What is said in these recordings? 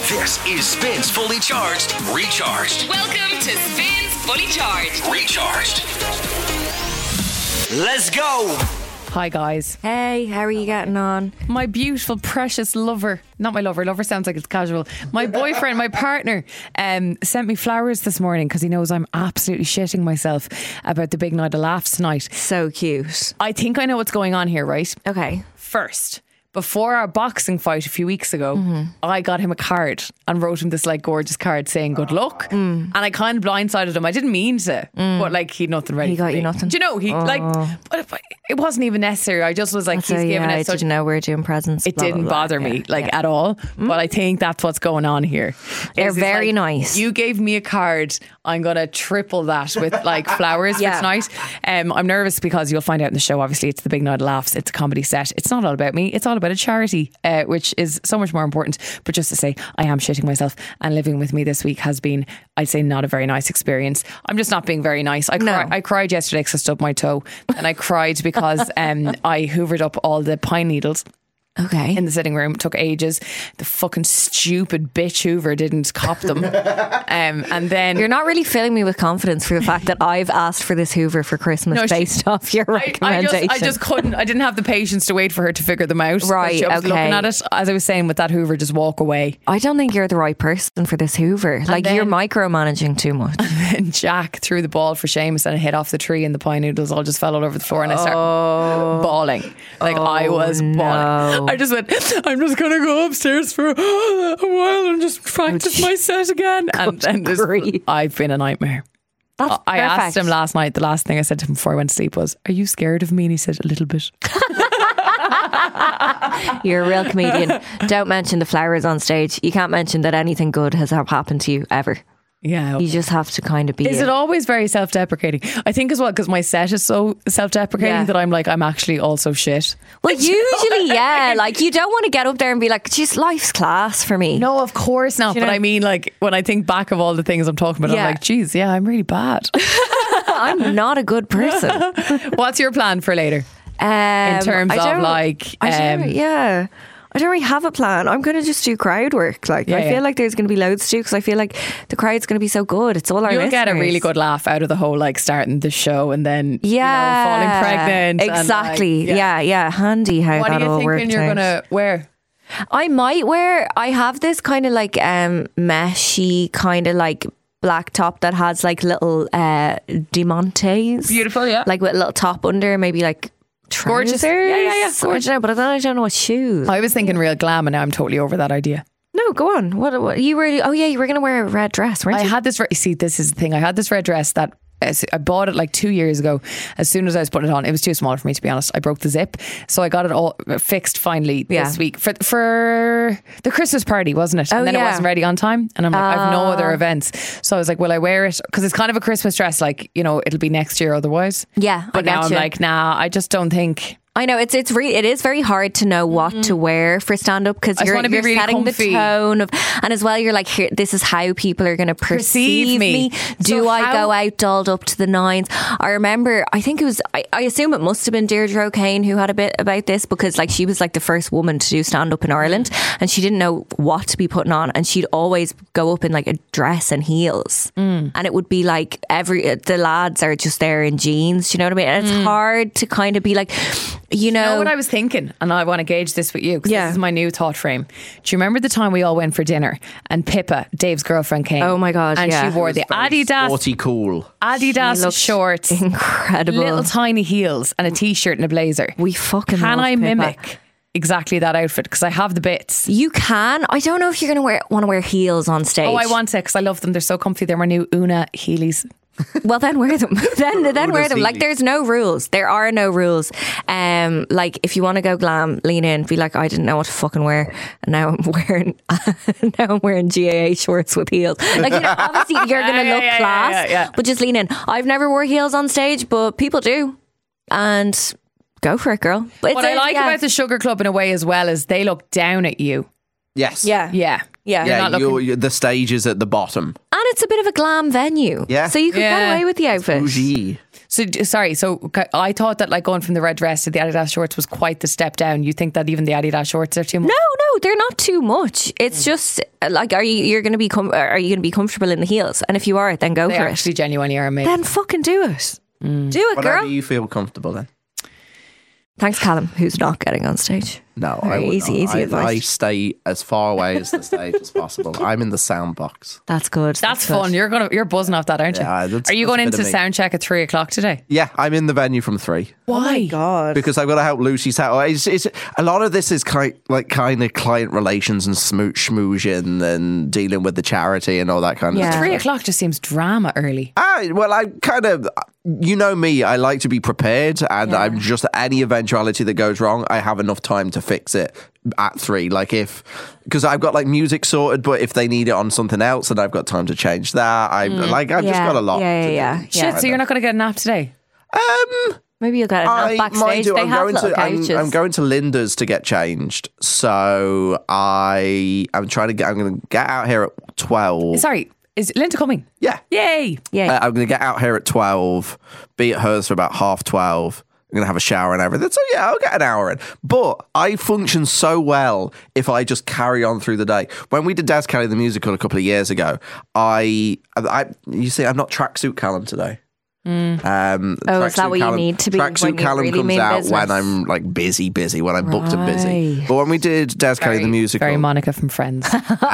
This is Spins Fully Charged, Recharged. Welcome to Spins Fully Charged. Recharged. Let's go. Hi guys. Hey, how are you getting on? My beautiful, precious lover. Not my lover. Lover sounds like it's casual. My boyfriend, my partner, sent me flowers this morning because he knows I'm absolutely shitting myself about the big night of laughs tonight. So cute. I think I know what's going on here, right? Okay. First, before our boxing fight a few weeks ago, I got him a card and wrote him this like gorgeous card saying good luck. And I kind of blindsided him. I didn't mean to, but like he'd nothing ready. He got for you me. nothing? Do you know, but it wasn't even necessary. I just was like, he's giving I it such. didn't know we were doing presents. It didn't bother me at all. But I think that's what's going on here. They're It's very like, nice. You gave me a card. I'm going to triple that with like flowers for tonight. I'm nervous because you'll find out in the show, obviously, it's the big night of laughs. It's a comedy set. It's not all about me. It's all about a charity, which is so much more important. But just to say, I am shitting myself, and living with me this week has been, I'd say, not a very nice experience. I'm just not being very nice. I cried yesterday because I stubbed my toe, and I cried because I hoovered up all the pine needles. Okay. In the sitting room. It took ages. The fucking stupid bitch Hoover didn't cop them. And then You're not really filling me with confidence for the fact that I've asked for this Hoover for Christmas based off your recommendation. I just couldn't. I didn't have the patience to wait for her to figure them out. Right, I was looking at it. As I was saying with that Hoover, just walk away. I don't think you're the right person for this Hoover. Like, you're micromanaging too much. And Jack threw the ball for Seamus and it hit off the tree, and the pine noodles all just fell all over the floor, and I started bawling. I was bawling. I just went, I'm just going to go upstairs for a while and just practice my set again. And I've been a nightmare. I asked him last night, the last thing I said to him before I went to sleep was, are you scared of me? And he said, a little bit. You're a real comedian. Don't mention the flowers on stage. You can't mention that anything good has happened to you ever. Yeah. You just have to kind of be. Is it always very self-deprecating? I think as well, because my set is so self-deprecating that I'm like, I'm actually also shit. Well, usually, like, you don't want to get up there and be like, geez, life's class for me. No, of course not. But I mean, like, when I think back of all the things I'm talking about, I'm like, geez, I'm really bad. I'm not a good person. What's your plan for later? In terms of like... I don't really have a plan. I'm going to just do crowd work. Like, I feel like there's going to be loads to do because I feel like the crowd's going to be so good. It's all our listeners. You'll get a really good laugh out of the whole like starting the show and then falling pregnant. Exactly. And, handy how that all worked out. What are you thinking you're going to wear? I have this kind of like meshy kind of like black top that has like little diamantes. Beautiful, yeah. Like with a little top under, maybe like trousers. Gorgeous. Yeah. Gorgeous. But I don't know what shoes. I was thinking real glam, and now I'm totally over that idea. No, go on. What you really? Oh yeah, you were going to wear a red dress, weren't you? I had this. See, this is the thing. I had this red dress that I bought it like 2 years ago. As soon as I was putting it on, it was too small for me, to be honest. I broke the zip, so I got it all fixed finally this week for the Christmas party, wasn't it? And then it wasn't ready on time, and I'm like, I've no other events, so I was like, will I wear it? Because it's kind of a Christmas dress, like, you know, it'll be next year otherwise. Yeah, but now I'm like, nah, I just don't think. I know it is very hard to know what to wear for stand up because you're really setting comfy. the tone of, and as well you're like, here, this is how people are going to perceive me. Do I go out dolled up to the nines? I remember, I think it was, I assume it must have been Deirdre O'Kane who had a bit about this, because like she was like the first woman to do stand up in Ireland, and she didn't know what to be putting on, and she'd always go up in like a dress and heels, and it would be like the lads are just there in jeans. Do you know what I mean? And it's hard to kind of be like, you know what I was thinking, and I want to gauge this with you because this is my new thought frame. Do you remember the time we all went for dinner and Pippa, Dave's girlfriend, came? Oh my god! And she wore the Adidas sporty cool Adidas shorts, incredible, little tiny heels, and a t-shirt and a blazer. We fucking can I Pippa. mimic exactly that outfit? Because I have the bits. You can. I don't know if you're going to want to wear heels on stage. Oh, I want to, because I love them. They're so comfy. They're my new Una Heelys. Well, then wear them. then wear them. Like, there's no rules. There are no rules. Like, if you want to go glam, lean in. Be like, I didn't know what to fucking wear, and now I'm wearing GAA shorts with heels. Like, you know, obviously you're going to look class, but just lean in. I've never wore heels on stage, but people do, and go for it, girl. But what I like about the Sugar Club in a way as well is they look down at you. Yes. Yeah. Yeah. Yeah. The stage is at the bottom. And it's a bit of a glam venue. Yeah. So you could get away with the outfit. Bougie. So I thought that like going from the red dress to the Adidas shorts was quite the step down. You think that even the Adidas shorts are too much? No, they're not too much. It's just like, are you going to be comfortable in the heels? And if you are, then go They for it. actually genuinely are amazing. Then fucking do it. Do it, Whatever girl. you feel comfortable in. Thanks, Callum, who's not getting on stage. No, Very I would easy not. advice. I stay as far away as the stage as possible. I'm in the sound box. That's good. That's fun. You're buzzing off that, aren't you? Yeah, Are you going that's a bit into of me. sound check at 3:00 today? Yeah, I'm in the venue from 3. Why? God. Because I've got to help Lucy settle. It's a lot of this is kind of client relations and schmoozing and dealing with the charity and all that kind of Yeah. stuff. 3:00 just seems drama early. Well, I kind of, you know me, I like to be prepared, and I'm just any eventuality that goes wrong, I have enough time to fix it at 3. Like because I've got like music sorted, but if they need it on something else, then I've got time to change that. I've just got a lot. Yeah. Shit, so you're not going to get a nap today? Maybe you'll get a nap backstage. They have little couches. I'm going to Linda's to get changed, so I'm going to get out here at 12. Sorry, is Linda coming? Yeah. Yay! Yeah. I'm going to get out here at 12, be at hers for about 12:30. I'm going to have a shower and everything. So yeah, I'll get an hour in. But I function so well if I just carry on through the day. When we did Des Kelly the musical a couple of years ago, you see, I'm not tracksuit Callum today. Is that what you need to be when Tracksuit you Callum really comes mean out business? when I'm like busy, when I'm booked and busy. But when we did Des Kelly the musical, Very Monica from Friends.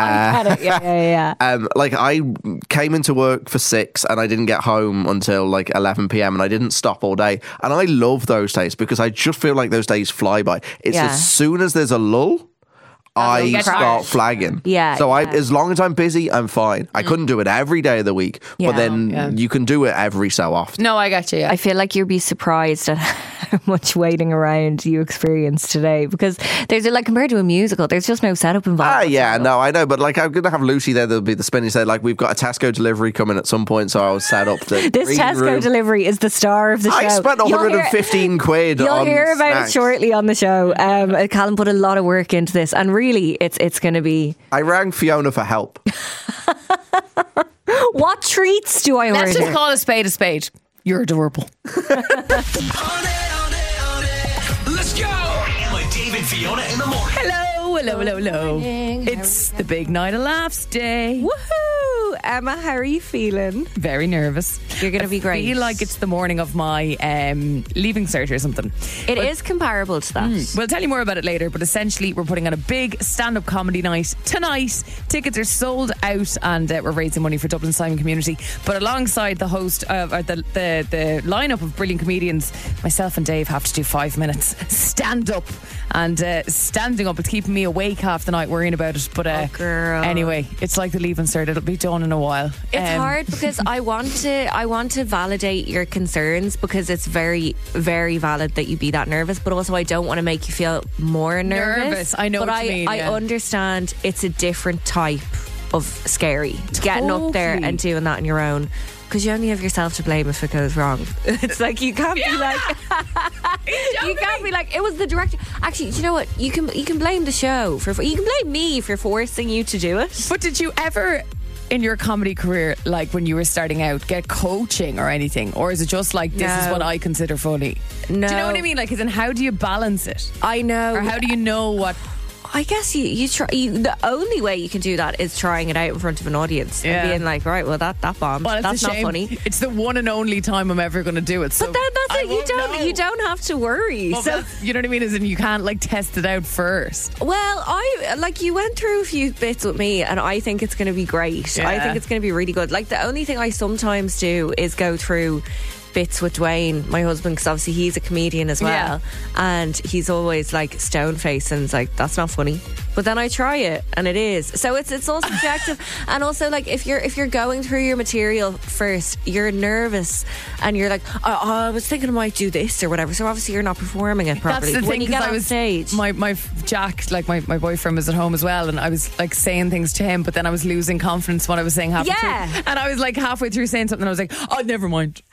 Yeah. like I came into work for 6 and I didn't get home until like 11 p.m. and I didn't stop all day. And I love those days because I just feel like those days fly by. It's Yeah. as soon as there's a lull, I get start crashed. flagging. Yeah, So yeah. as long as I'm busy, I'm fine. I couldn't do it every day of the week, but then you can do it every so often. No, I got you. Yeah. I feel like you'll be surprised at how much waiting around you experienced today, because there's like, compared to a musical, there's just no setup involved. Yeah, no, I know, but like I'm going to have Lucy there. There'll be the spinning set. Like we've got a Tesco delivery coming at some point, so I was set up to. This green Tesco room. delivery is the star of the show. I spent You'll hear- 115 quid You'll on hear about snacks. it shortly on the show. Callum put a lot of work into this, and really, it's going to be. I rang Fiona for help. What treats do I Let's order? just call a spade a spade. You're adorable. Let's go. Emma, Dave, and Fiona in the morning. Hello. It's the big night of laughs day. Woohoo! Emma, how are you feeling? Very nervous. You're going to be great. I feel like it's the morning of my leaving cert or something. It is comparable to that. We'll tell you more about it later, but essentially we're putting on a big stand-up comedy night tonight. Tickets are sold out and we're raising money for Dublin Simon Community. But alongside the host of the lineup of brilliant comedians, myself and Dave have to do 5 minutes stand-up. And standing up, it's keeping me awake half the night worrying about it. But girl. anyway, it's like the leaving cert. It'll be done in a while. It's hard because I want to validate your concerns, because it's very, very valid that you be that nervous, but also I don't want to make you feel more nervous. I know but what you mean, I yeah. understand it's a different type of scary. Getting up there and doing that on your own. Because you only have yourself to blame if it goes wrong. It's like you can't be like you can't be like, it was the director. Actually, do you know what? You can blame the show you can blame me for forcing you to do it. But did you ever, in your comedy career, like when you were starting out, get coaching or anything? Or is it just like, this is No. what I consider funny? No. Do you know what I mean? Like, as in, how do you balance it? I know. Or how do you know what... I guess you try. The only way you can do that is trying it out in front of an audience Yeah. and being like, right, well, that bombed. Well, it's That's a not shame. funny. It's the one and only time I'm ever going to do it. So But then that's I it. won't know. You don't have to worry. Well, you know what I mean? As in, you can't like test it out first. Well, you went through a few bits with me, and I think it's going to be great. Yeah. I think it's going to be really good. Like, the only thing I sometimes do is go through bits with Dwayne, my husband, because obviously he's a comedian as well, and he's always like stone faced and it's like, that's not funny. But then I try it and it is. So it's all subjective. And also, like, if you're going through your material first, you're nervous and you're like, I was thinking I might do this or whatever. So obviously you're not performing it properly. That's the But thing, when you get 'cause on stage, my Jack, like my boyfriend, was at home as well, and I was like saying things to him, but then I was losing confidence when I was saying halfway Yeah. through. And I was like halfway through saying something, and I was like, oh, never mind. and he'd be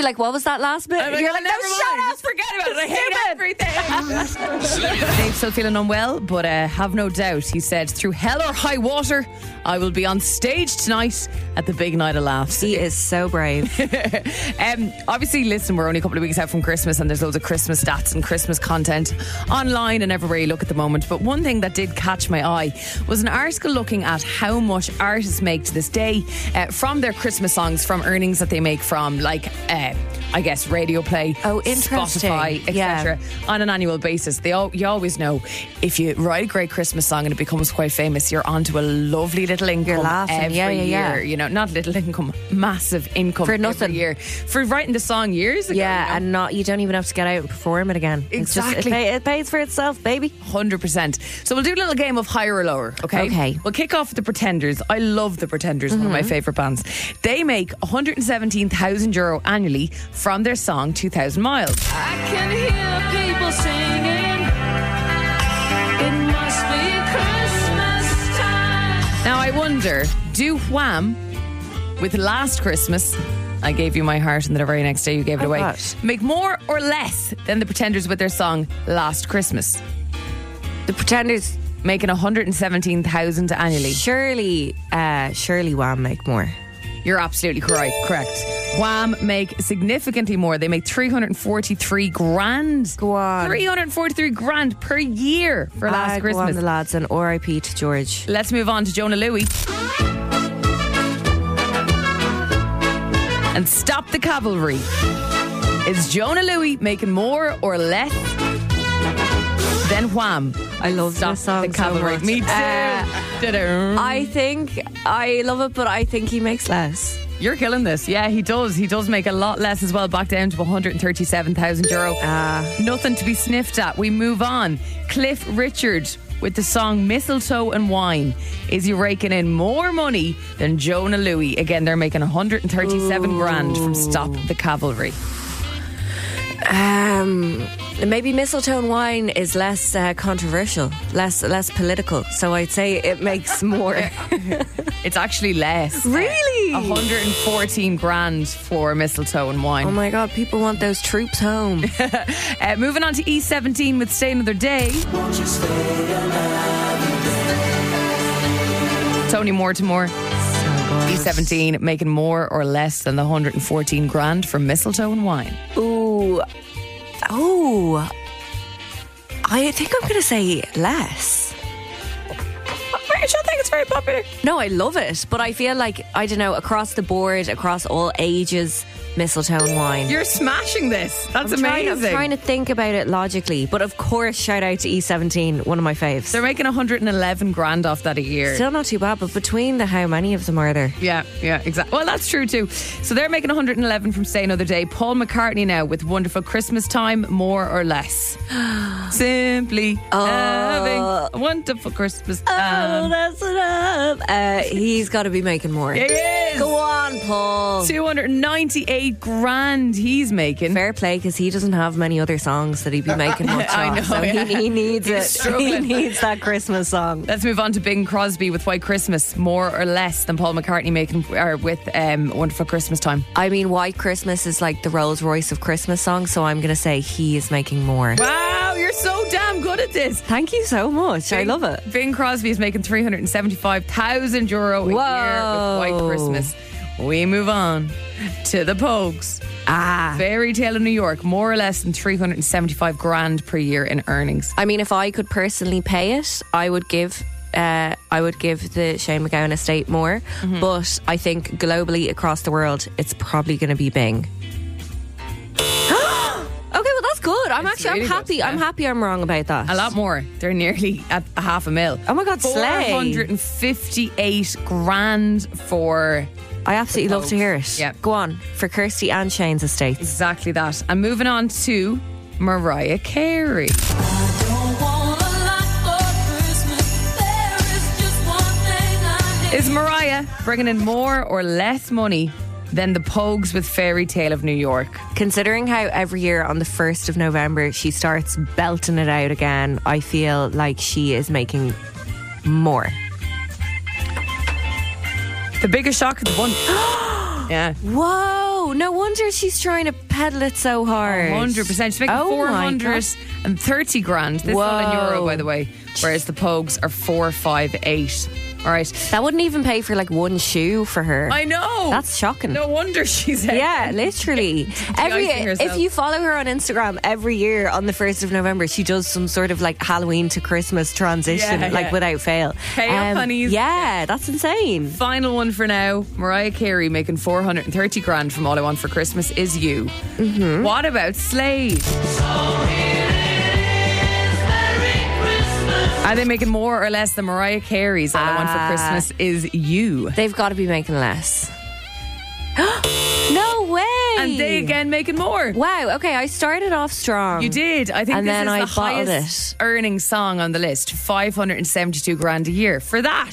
like, what was that last bit? You're like, never mind. Just forget about it. I hate everything. Dave's still feeling unwell, but have no doubt. He said, through hell or high water, I will be on stage tonight at the big night of laughs. He is so brave. Obviously, listen, we're only a couple of weeks out from Christmas, and there's loads of Christmas stats and Christmas content online and everywhere you look at the moment. But one thing that did catch my eye was an article looking at how much artists make to this day from their Christmas songs, from earnings that they make from, like, I guess, radio play, interesting. Spotify, etc. On an annual basis. You always know, if you write a great Christmas song and it becomes quite famous, you're onto a lovely little income. You're laughing. Every year. You know, not little income, massive income for nothing. Every year. For writing the song years ago. Yeah, you know? And you don't even have to get out and perform it again. Exactly. It pays for itself, baby. 100%. So we'll do a little game of higher or lower, okay? Okay. We'll kick off with the Pretenders. I love the Pretenders, one of my favourite bands. They make €117,000 annually from their song 2,000 Miles. I can hear people singing, it must be Christmas time. Now I wonder, do Wham with Last Christmas, I Gave You My Heart, and the very next day you gave it away, make more or less than the Pretenders with their song Last Christmas? The Pretenders making 117,000 annually. Surely Wham make more. You're absolutely correct. Wham make significantly more. They make 343 grand. Go on. 343 grand per year for Last Christmas. Go on, the lads, and R.I.P. to George. Let's move on to Jonah Louie. And Stop the Cavalry. Is Jonah Louie making more or less than Wham? I love Stop this song the Cavalry. so much. Me too. I think I love it, but I think he makes less. You're killing this. Yeah, he does. He does make a lot less as well, back down to €137,000. Nothing to be sniffed at. We move on. Cliff Richard with the song Mistletoe and Wine. Is he raking in more money than Jonah Louie? Again, they're making 137 grand from Stop the Cavalry. Maybe Mistletoe and Wine is less controversial, less political. So I'd say it makes more. It's actually less. Really? 114 grand for Mistletoe and Wine. Oh my God, people want those troops home. Moving on to E17 with Stay Another Day. Tony Mortimer. E17 making more or less than the 114 grand for Mistletoe and Wine. I think I'm going to say less. I don't think it's very popular. No, I love it, but I feel like, I don't know, across the board, across all ages, Mistletoe and Wine. You're smashing this. That's amazing. I'm trying to think about it logically, but of course, shout out to E17, one of my faves. They're making 111 grand off that a year. Still not too bad, but between how many of them are there? Yeah, exactly. Well, that's true too. So they're making 111 from Stay Another Day. Paul McCartney now with Wonderful Christmas Time, more or less. Simply having a wonderful Christmas time. Oh, that's enough. He's got to be making more. He is. Go on, Paul. 298 grand he's making. Fair play, because he doesn't have many other songs that he'd be making much I of. know, So yeah. he needs He's it. struggling. He needs that Christmas song. Let's move on to Bing Crosby with White Christmas, more or less than Paul McCartney making with Wonderful Christmas Time. I mean, White Christmas is like the Rolls Royce of Christmas songs, so I'm going to say he is making more. Wow, you're so damn good at this. Thank you so much. I love it. Bing Crosby is making €375,000 a year with White Christmas. We move on to the Pogues. Fairy Tale of New York, more or less than 375 grand per year in earnings. I mean, if I could personally pay it, I would give the Shane MacGowan estate more. But I think globally across the world, it's probably going to be Bing. Okay, well that's good. I'm really happy. good, yeah. I'm happy I'm wrong about that. A lot more. They're nearly at $500,000. Oh my God, slay. 458 grand for... I absolutely love to hear it. Yeah. Go on, for Kirsty and Shane's estates. Exactly that. And moving on to Mariah Carey. Is Mariah bringing in more or less money than the Pogues with Fairy Tale of New York? Considering how every year on the 1st of November she starts belting it out again, I feel like she is making more. The biggest shock is the one. Yeah. Whoa! Oh, no wonder she's trying to peddle it so hard. 100%. She's making 430 grand. This is all in euro, by the way. Whereas the Pogues are 458. All right. That wouldn't even pay for like one shoe for her. I know. That's shocking. No wonder she's Yeah, literally. If you follow her on Instagram, every year on the 1st of November, she does some sort of like Halloween to Christmas transition, without fail. Pay up, honeys. Yeah, that's insane. Final one for now. Mariah Carey making 430 grand from All I Want for Christmas Is You. Mm-hmm. What about Slade? Are they making more or less than Mariah Carey's All I Want for Christmas Is You? They've got to be making less. No way. And they again making more. Wow, okay, I started off strong. You did. I think and this then is I the highest earning song on the list. 572 grand a year for that.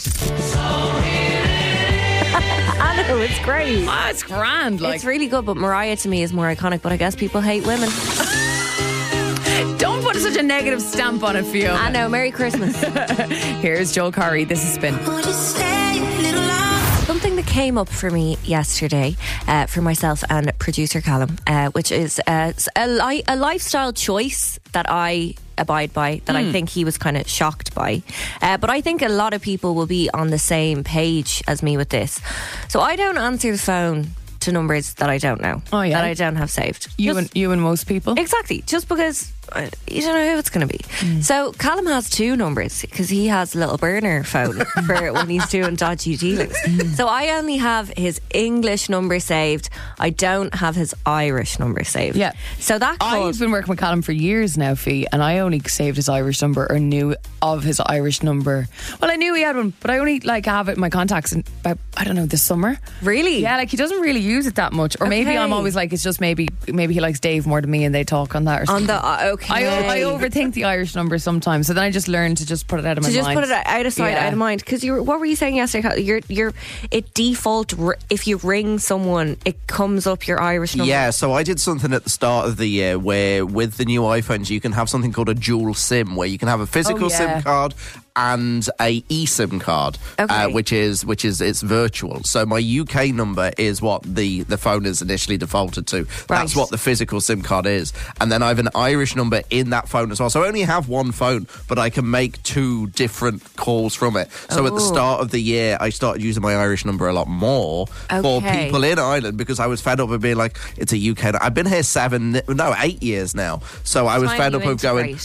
I know, it's great. Oh, it's grand. It's really good, but Mariah to me is more iconic, but I guess people hate women. Don't put such a negative stamp on it, Fiona. I know, Merry Christmas. Here's Joel Corry. This is Spin. Something that came up for me yesterday for myself and producer Callum, which is a lifestyle choice that I abide by, that I think he was kind of shocked by. But I think a lot of people will be on the same page as me with this. So I don't answer the phone to numbers that I don't know, that I don't have saved. You and most people? Exactly, just because you don't know who it's going to be. So Callum has 2 numbers because he has a little burner phone for when he's doing dodgy dealings. So I only have his English number saved. I don't have his Irish number saved. Yeah. So that I've been working with Callum for years now, Fee, and I only saved his Irish number or knew of his Irish number. Well, I knew he had one, but I only have it in my contacts in about, I don't know, this summer. Really? Yeah, he doesn't really use it that much. Or maybe I'm always it's just maybe he likes Dave more than me and they talk on that or something. Okay. I overthink the Irish number sometimes, so then I just learned to just put it out of my mind. Just put it out of sight, out of mind. Because what were you saying yesterday? It default if you ring someone, it comes up your Irish number. Yeah, so I did something at the start of the year where with the new iPhones you can have something called a dual SIM, where you can have a physical SIM card and a eSIM card, which is it's virtual. So my UK number is what the phone is initially defaulted to. That's what the physical SIM card is, and then I have an Irish number in that phone as well. So I only have one phone, but I can make 2 different calls from it. So at the start of the year, I started using my Irish number a lot more for people in Ireland because I was fed up of being like, it's a UK. I've been here 8 years now, so I was fed up of going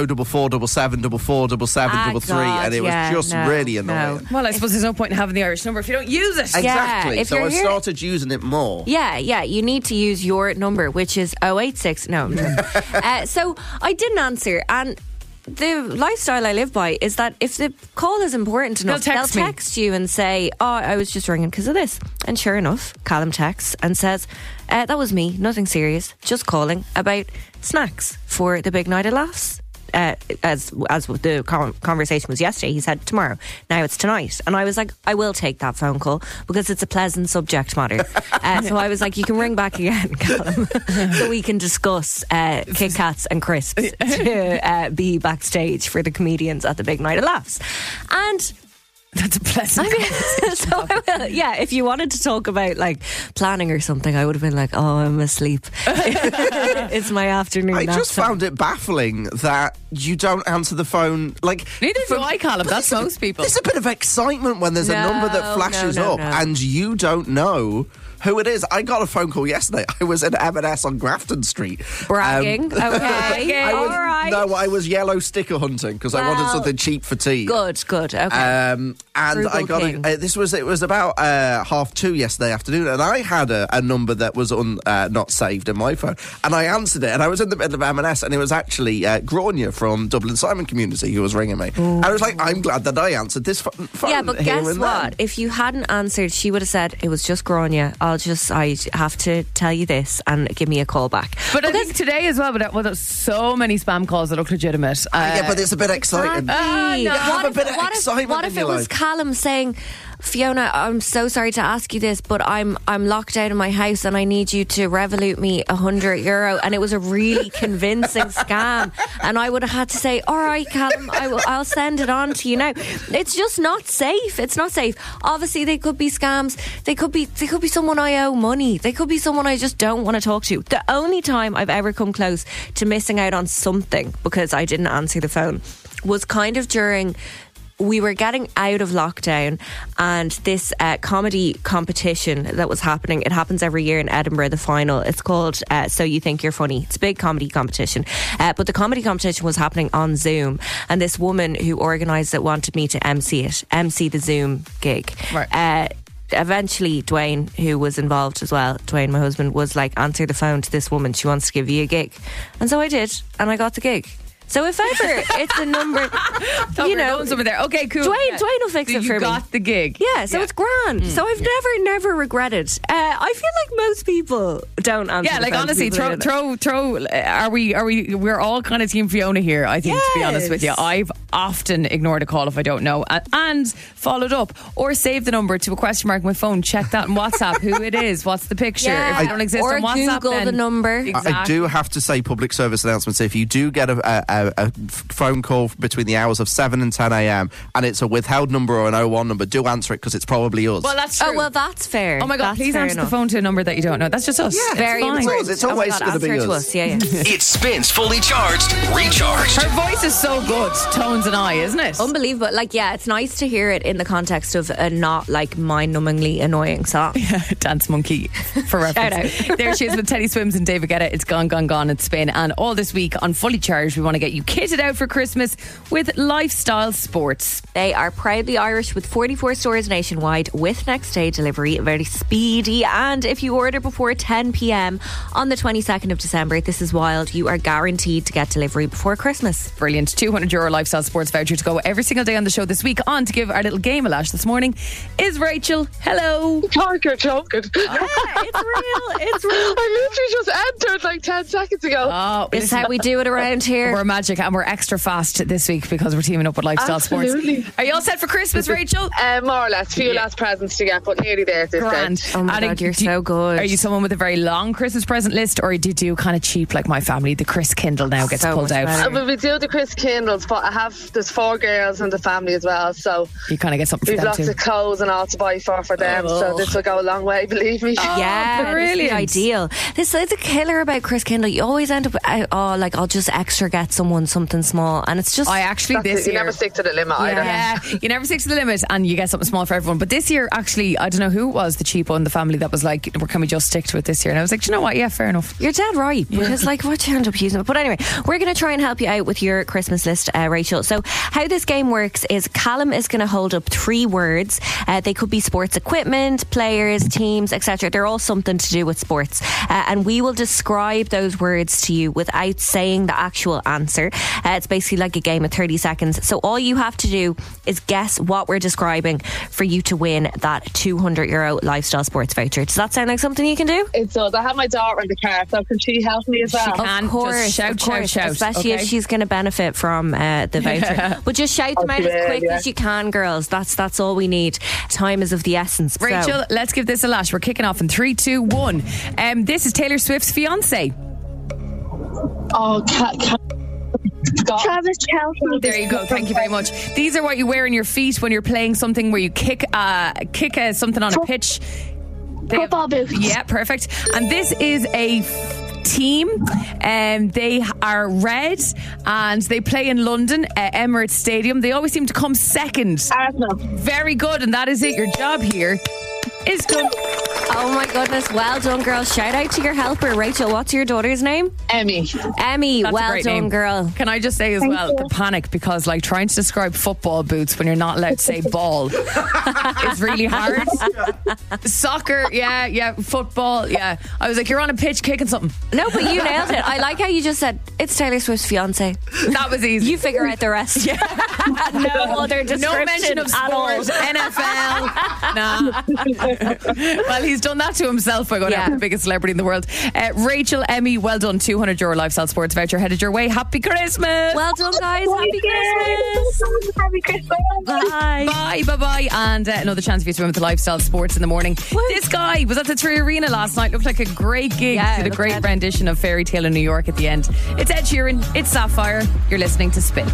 004477447733. And it was just really annoying. No. Well, I suppose there's no point in having the Irish number if you don't use it. Exactly. So I started using it more. Yeah, you need to use your number, which is 086. No. So I didn't answer, and the lifestyle I live by is that if the call is important enough, they'll text you and say, I was just ringing because of this. And sure enough, Callum texts and says, that was me, nothing serious, just calling about snacks for the big night of laughs. As the conversation was yesterday, he said tomorrow. Now it's tonight. And I was like, I will take that phone call because it's a pleasant subject matter. So I was like, you can ring back again, Callum, so we can discuss Kit Kats and crisps to be backstage for the comedians at the big night of laughs. And that's a pleasant so if you wanted to talk about planning or something, I would have been like, I'm asleep. It's my afternoon. I just found it baffling that you don't answer the phone. Neither do I, Callum. That's most people. There's a bit of excitement when there's a number that flashes up and you don't know who it is. I got a phone call yesterday. I was in M&S on Grafton Street. Bragging. Okay. All right. No, I was yellow sticker hunting because I wanted something cheap for tea. Good. Okay. And I got it was about 2:30 yesterday afternoon, and I had a number that was not saved in my phone, and I answered it, and I was in the middle of M&S, and it was actually Grania from Dublin Simon Community who was ringing me. And I was like, I'm glad that I answered this phone. Yeah, but guess what? If you hadn't answered, she would have said it was just Grania. I have to tell you this and give me a call back. But I think today as well, there's so many spam calls that look legitimate. Yeah, but it's a bit exciting. Exactly. Have a bit of excitement. What if it was Callum saying, Fiona, I'm so sorry to ask you this, but I'm locked out of my house and I need you to Revolut me €100. And it was a really convincing scam. And I would have had to say, all right, Callum, I'll send it on to you now. It's just not safe. It's not safe. Obviously, they could be scams. They could be someone I owe money. They could be someone I just don't want to talk to. The only time I've ever come close to missing out on something because I didn't answer the phone was kind of during... We were getting out of lockdown, and this comedy competition that was happening, it happens every year in Edinburgh, the final. It's called So You Think You're Funny. It's a big comedy competition. But the comedy competition was happening on Zoom, and this woman who organised it wanted me to MC the Zoom gig. Right. Eventually, Dwayne, who was involved as well, Dwayne, my husband, was like, answer the phone to this woman. She wants to give you a gig. And so I did, and I got the gig. So if ever it's a number, you know, going somewhere there. Okay, cool. Dwayne will fix it for me. You got the gig. Yeah, so it's grand. So I've never regretted. I feel like most people don't answer. Yeah, like honestly, we're all kind of Team Fiona here, I think, to be honest with you. I've often ignored a call if I don't know and followed up or saved the number to a question mark on my phone, check that on WhatsApp, who it is, what's the picture. If they don't exist or on WhatsApp, Google the number. Exactly. I do have to say, public service announcements, if you do get a phone call between the hours of 7 and 10 a.m. and it's a withheld number or an 01 number, do answer it because it's probably us. Well, that's true. Oh, well, that's fair. Oh my God, that's please answer the phone to a number that you don't know. That's just us. Yeah, very fine. It's always going to be us. Yeah. It spins fully charged, recharged. Her voice is so good, tones and I, isn't it? Unbelievable. Like, yeah, it's nice to hear it in the context of a not like mind-numbingly annoying song. Yeah, Dance Monkey for reference. Shout out. There she is with Teddy Swims and David Guetta. It's gone, it's Spin. And all this week on Fully Charged, we want to get you kitted out for Christmas with Lifestyle Sports. They are proudly Irish with 44 stores nationwide with next day delivery, very speedy. And if you order before 10 p.m. on the 22nd of December, this is wild, you are guaranteed to get delivery before Christmas. Brilliant. €200 Lifestyle Sports voucher to go every single day on the show this week. On to give our little game a lash this morning is Rachel. Hello. You're joking. Yeah, it's real. I literally just entered like 10 seconds ago. Oh, This is how we do it around here. We're magic and we're extra fast this week because we're teaming up with Lifestyle Absolutely. Sports. Are you all set for Christmas, Rachel? More or less. Few last presents to get, but nearly there at this Grand. stage. Oh my God, you're so good. Are you someone with a very long Christmas present list, or do you do kind of cheap like my family? The Chris Kindle now gets So pulled much out. better. Well, we do the Chris Kindles, but there's 4 girls in the family as well, so You kind of get something for we've them lots too. of clothes and all to buy for them, so this will go a long way, believe me. Yeah, brilliant. this is ideal. This is a killer about Chris Kindle. You always end up, I'll just extra get someone something small, and it's just. I actually That's this it, you year. never stick to the limit either. Yeah, you never stick to the limit and you get something small for everyone. But this year, actually, I don't know who it was, the cheap one in the family that was like, can we just stick to it this year? And I was like, do you know what? Yeah, fair enough. You're dead right, because like, what you end up using it. But anyway, we're going to try and help you out with your Christmas list, Rachel. So how this game works is Callum is going to hold up 3 words. They could be sports equipment, players, teams, etc. They're all something to do with sports. And we will describe those words to you without saying the actual answer. It's basically like a game of 30 seconds. So all you have to do is guess what we're describing for you to win that €200 Lifestyle Sports voucher. Does that sound like something you can do? It does. I have my daughter in the car, so can she help me as well? can. Of course, Just shout. especially okay? if she's going to benefit from the voucher. But just shout them out as quick as you can, girls. That's all we need. Time is of the essence. Rachel, So, let's give this a lash. We're kicking off in 3, 2, 1. This is Taylor Swift's fiance. Oh, Travis Kelce. There you go. Thank you very much. These are what you wear on your feet when you're playing something where you kick something on a pitch. Football boots. Yeah, perfect. And this is a team, and they are red, and they play in London at Emirates Stadium. They always seem to come second. Arsenal. Very good, and that is it. Your job here is done. oh my goodness, well done, girls. Shout out to your helper, Rachel. What's your daughter's name? Emmy. Emmy. That's a well great done, name. girl. Can I just say as well, the panic, because like trying to describe football boots when you're not allowed to say ball is really hard. Soccer, yeah, football, yeah. I was like, you're on a pitch kicking something. No, but you nailed it. I like how you just said it's Taylor Swift's fiance. That was easy. You figure out the rest. Yeah. No other description No mention of at all. sport, NFL. Nah. Well, He's done that to himself by going out with the biggest celebrity in the world. Rachel, Emmy, well done. €200 Lifestyle Sports voucher headed your way. Happy Christmas. Well done, guys. Happy Christmas. Happy Christmas. Bye. Bye. And another chance for you to win with the Lifestyle Sports in the morning. This guy was at the 3 Arena last night. Looked like a great gig. Did a great rendition of Fairy Tale in New York at the end. It's Ed Sheeran. It's Sapphire. You're listening to Spin.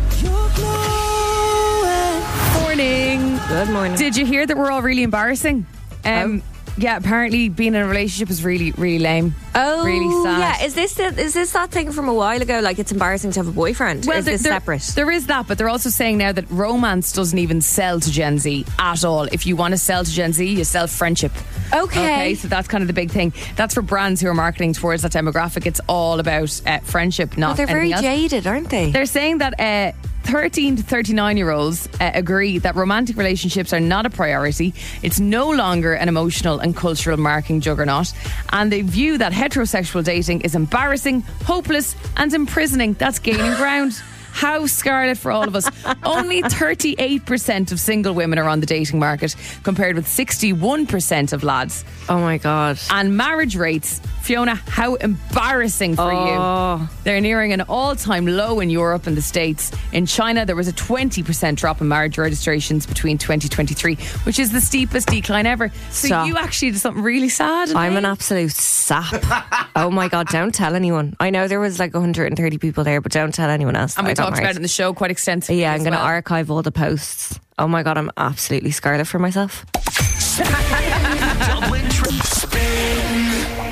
Morning. Good morning. Did you hear that we're all really embarrassing? Yeah, apparently being in a relationship is really, really lame. Oh, really sad. yeah. Is this that thing from a while ago? Like, it's embarrassing to have a boyfriend? Well, is this separate? There is that, but they're also saying now that romance doesn't even sell to Gen Z at all. If you want to sell to Gen Z, you sell friendship. Okay, so that's kind of the big thing. That's for brands who are marketing towards that demographic. It's all about friendship, not they're very else. jaded, aren't they? They're saying that 13 to 39-year-olds agree that romantic relationships are not a priority. It's no longer an emotional and cultural marketing juggernaut. And they view that heterosexual dating is embarrassing, hopeless and imprisoning. That's gaining ground. How scarlet for all of us. Only 38% of single women are on the dating market, compared with 61% of lads. Oh my God. And marriage rates, Fiona, how embarrassing for you. They're nearing an all-time low in Europe and the States. In China, there was a 20% drop in marriage registrations between 2023, which is the steepest decline ever. So you actually did something really sad. I'm an absolute sap. Oh my God, don't tell anyone. I know there was like 130 people there, but don't tell anyone else. And we talked about it in the show quite extensively. Yeah, I'm going to archive all the posts. Oh my God, I'm absolutely scarlet for myself. Dublin Spin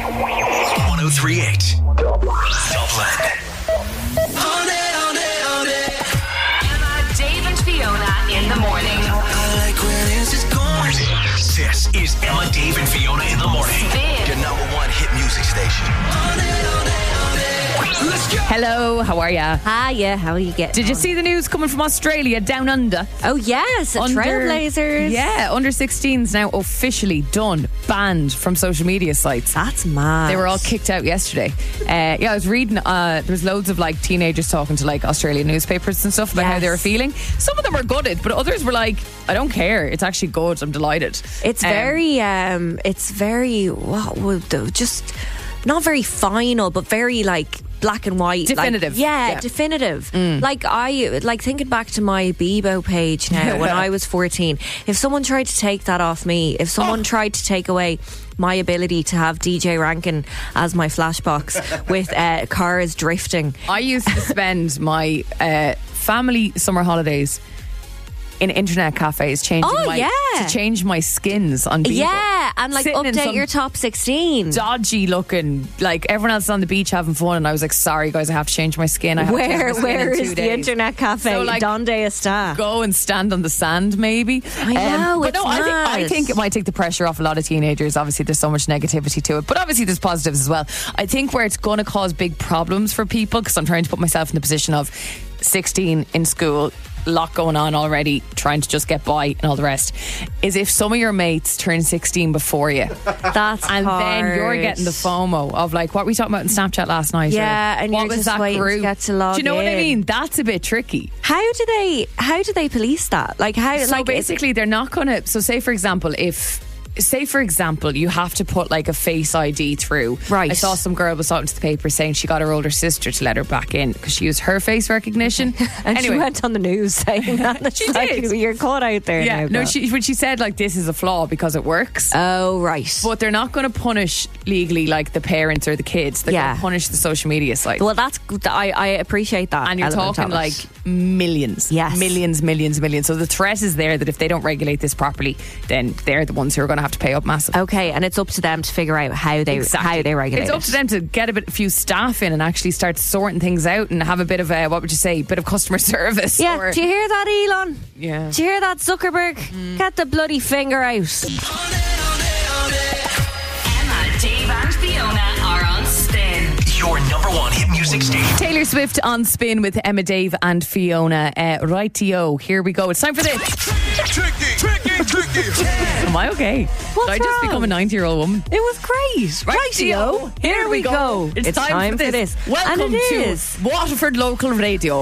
1038 Dublin. Emma, Dave and Fiona in the morning. This is Emma, Dave and Fiona in the morning. Spin. Your number one hit music station. Let's go. Hello, how are ya? Hiya, how are you getting Did you on? see the news coming from Australia, down under? Oh yes, Trailblazers. Yeah, under 16s now officially banned from social media sites. That's mad. They were all kicked out yesterday. I was reading, there was loads of like teenagers talking to like Australian newspapers and stuff about how they were feeling. Some of them were gutted, but others were like, I don't care. It's actually good. I'm delighted. It's very, just not very final, but very like black and white, definitive. Like, definitive. Like I thinking back to my Bebo page now when I was 14. If someone tried to take that off me, if someone tried to take away my ability to have DJ Rankin as my flashbox with cars drifting, I used to spend my family summer holidays in internet cafes to change my skins on Bebo. Yeah, and like Sitting update your top 16. Dodgy looking, like everyone else is on the beach having fun, and I was like, sorry guys, I have to change my skin. Where is the internet cafe? So, like, Donde está? Go and stand on the sand, maybe. I know, but it's no, I mad. think it might take the pressure off a lot of teenagers. Obviously, there's so much negativity to it, but obviously there's positives as well. I think where it's going to cause big problems for people, because I'm trying to put myself in the position of 16 in school, lot going on already, trying to just get by and all the rest, is if some of your mates turn 16 before you. That's and hard. then you're getting the FOMO of like, what were we talking about in Snapchat last night? Yeah, or and what you're was just that waiting group? to get to log Do you know what I in. mean? That's a bit tricky. How do they police that? Like how? So like basically, they're not going to. So say for example, you have to put like a face ID through. Right. I saw some girl was talking to the paper saying she got her older sister to let her back in because she used her face recognition. and anyway, she went on the news saying that. She like, did. You're caught out there. Yeah, now, no, when she said like this is a flaw because it works. Oh right. But they're not going to punish legally like the parents or the kids. They're going to punish the social media site. Well, that's I appreciate that. And you're talking like millions. Yes. Millions. So the threat is there that if they don't regulate this properly, then they're the ones who are going to have to pay up massive. Okay, and it's up to them to figure out how they regulate It's up to them to get a few staff in and actually start sorting things out and have a bit of what would you say, bit of customer service. Yeah, do you hear that, Elon? Yeah. Do you hear that, Zuckerberg? Get the bloody finger out. Emma, Dave and Fiona are on Spin. Your number one hit music station. Taylor Swift on Spin with Emma, Dave and Fiona. Rightio, here we go. It's time for this. Tricky. Am I okay? What's Did I just wrong? become a 90-year-old woman? It was great. Rightio. Here we go. It's time for this. Welcome and it to is. Waterford Local Radio.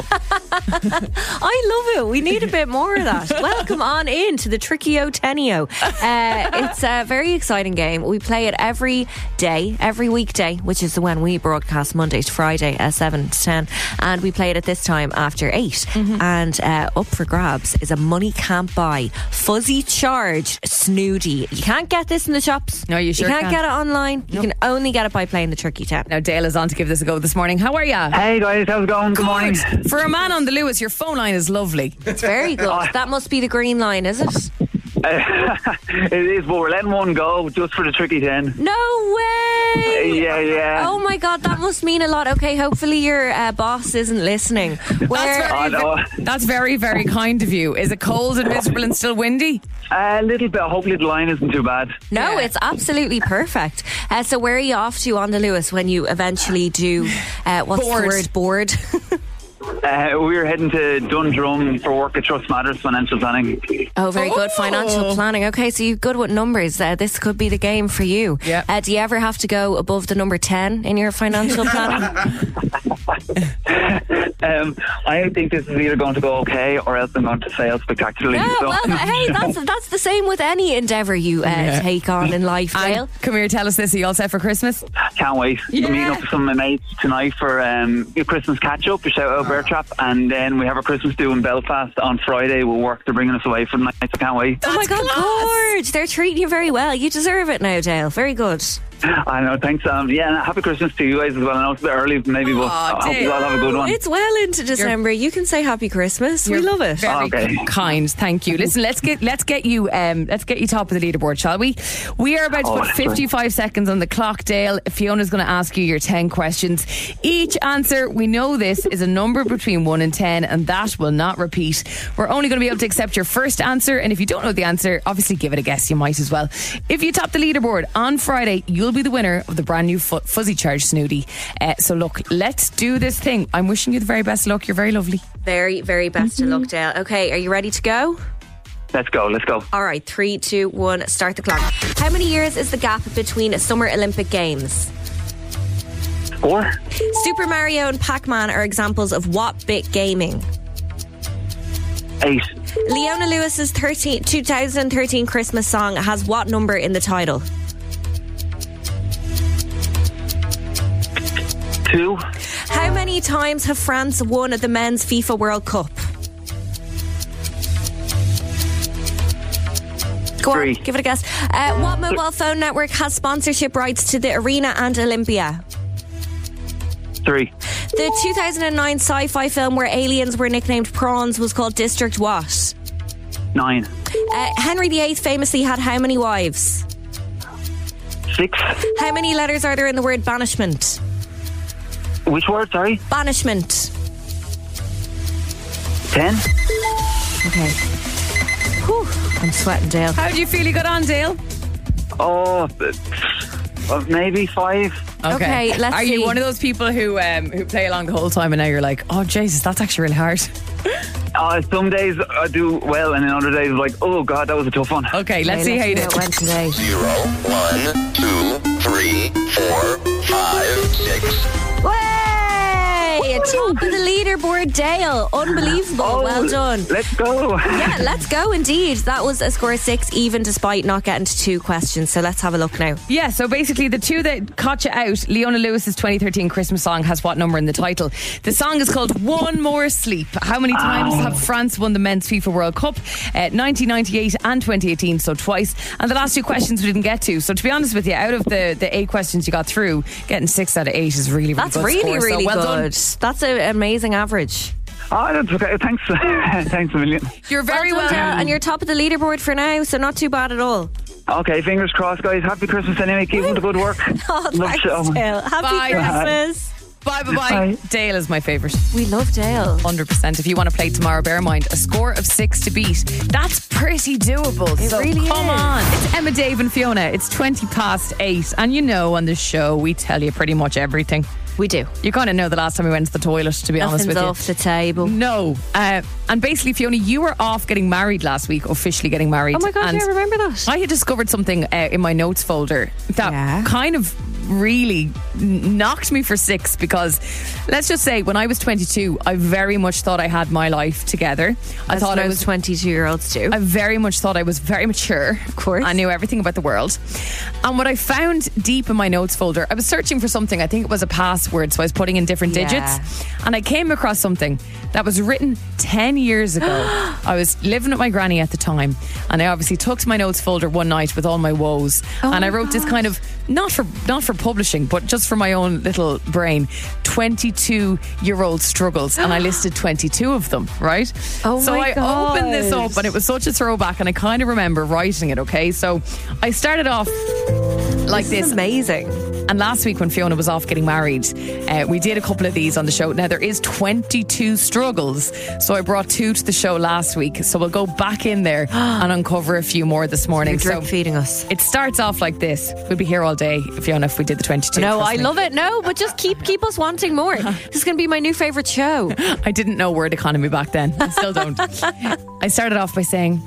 I love it. We need a bit more of that. Welcome on in to the Tricky-O Tenio. It's a very exciting game. We play it every day, every weekday, which is when we broadcast Monday to Friday, 7 to 10. And we play it at this time after 8. Mm-hmm. And up for grabs is a money can't buy fuzzy charged snooty. You can't get this in the shops. No, you sure You can't can't. get it online. You can only get it by playing the Tricky 10. Now, Dale is on to give this a go this morning. How are you? Hey guys, how's it going? Good morning. For a man on the Lewis, your phone line is lovely. It's very good. That must be the green line, is it? It is, but we're letting one go just for the Tricky 10. No way! Yeah. Oh my God, that must mean a lot. Okay, hopefully your boss isn't listening. That's very, very kind of you. Is it cold and miserable and still windy? A little bit. Hopefully the line isn't too bad. No, it's absolutely perfect. So where are you off to on the Lewis when you eventually do, what's the word, board? We're heading to Dundrum for work at Trust Matters Financial Planning. Oh, very good. Financial planning. Okay, so you're good with numbers. This could be the game for you. Yeah. Do you ever have to go above the number 10 in your financial planning? I think this is either going to go okay or else I'm going to fail spectacularly. Yeah, so. well, hey, that's the same with any endeavour you take on in life, Dale. Come here, tell us this. Are you all set for Christmas? Can't wait. Yeah. We're meeting up with some of my mates tonight for a Christmas catch-up, a shout-out Bear Trap, and then we have our Christmas do in Belfast on Friday. We'll work. They're bringing us away for the night, so can't wait. Oh my God, Gorge! They're treating you very well. You deserve it now, Dale. Very good. I know, thanks. Yeah, happy Christmas to you guys as well. I know it's a bit early, maybe, but I hope you all have a good one. It's well into December. You can say Happy Christmas. We love it. Very kind. Thank you. Listen, let's get you top of the leaderboard, shall we? We are about to put 55 seconds on the clock, Dale. Fiona's going to ask you your 10 questions. Each answer, we know this, is a number between 1 and 10, and that will not repeat. We're only going to be able to accept your first answer, and if you don't know the answer, obviously give it a guess. You might as well. If you top the leaderboard on Friday, you'll be the winner of the brand new Fuzzy Charge Snooty. So look, let's do this thing. I'm wishing you the very best of luck. You're very lovely. Very, very best of luck, Dale. Okay, are you ready to go? Let's go. All right, 3, 2, 1, start the clock. How many years is the gap between Summer Olympic Games? 4. Super Mario and Pac-Man are examples of what bit gaming? 8. Leona Lewis's 2013 Christmas song has what number in the title? 2. How many times have France won the Men's FIFA World Cup? Go on, 3. give it a guess. What mobile phone network has sponsorship rights to the Arena and Olympia? 3. The 2009 sci-fi film where aliens were nicknamed prawns was called District what? 9. Henry VIII famously had how many wives? 6. How many letters are there in the word banishment? Which word, sorry? Banishment. 10. Okay. Whew, I'm sweating, Dale. How do you feel you got on, Dale? Oh, maybe 5. Okay, let's Are see. you one of those people who play along the whole time and now you're like, oh Jesus, that's actually really hard? Some days I do well, and then other days I'm like, oh God, that was a tough one. Okay, let's see how you did. It went today. 0, 1, 2, 3, 4, 5, 6. Way! Top of the leaderboard, Dale. Unbelievable. Well done. Let's go. Yeah, let's go indeed. That was a score of 6, even despite not getting to 2 questions. So let's have a look now. Yeah, so basically the two that caught you out, Leona Lewis's 2013 Christmas song has what number in the title? The song is called One More Sleep. How many times have France won the Men's FIFA World Cup? 1998 and 2018, so twice. And the last 2 questions we didn't get to. So to be honest with you, out of the 8 questions you got through, getting 6 out of 8 is really, really That's good really, score. really so well good. done. That's an amazing average. Oh, that's okay. Thanks. Thanks a million. You're very well done, Dale, and you're top of the leaderboard for now, so not too bad at all. Okay, fingers crossed, guys. Happy Christmas anyway. Keep up the good work. Oh, Love thanks, show. Dale. Happy Bye. Christmas. Bye. Bye. Dale is my favourite. We love Dale. 100%. If you want to play tomorrow, bear in mind a score of 6 to beat. That's pretty doable. It so really come is. on. It's Emma, Dave and Fiona. It's 20 past 8. And you know on the show we tell you pretty much everything. We do. You kind of know the last time we went to the toilet, to be honest with you. Nothing's off the table. No. And basically, Fiona, you were off getting married last week, officially getting married. Oh my God, and I remember that. I had discovered something in my notes folder that kind of really knocked me for six, because let's just say when I was 22, I very much thought I had my life together. I thought I was 22-year-olds do. I very much thought I was very mature. Of course. I knew everything about the world. And what I found deep in my notes folder, I was searching for something, I think it was a password, so I was putting in different digits, and I came across something that was written 10 years ago. I was living with my granny at the time, and I obviously took to my notes folder one night with all my woes, and I wrote this kind of, not for publishing, but just for my own little brain, 22-year-old struggles, and I listed 22 of them, right? Oh so my I opened this up, and it was such a throwback, and I kind of remember writing it. Okay, so I started off like this. Amazing. And last week when Fiona was off getting married, we did a couple of these on the show. Now there is 22 struggles, so I brought 2 to the show last week, so we'll go back in there and uncover a few more this morning. You're drip feeding us. It starts off like this. We'll be here all day, Fiona, if we did the 22. No, I love it. No, but just keep us wanting more. This is going to be my new favourite show. I didn't know word economy back then. I still don't. I started off by saying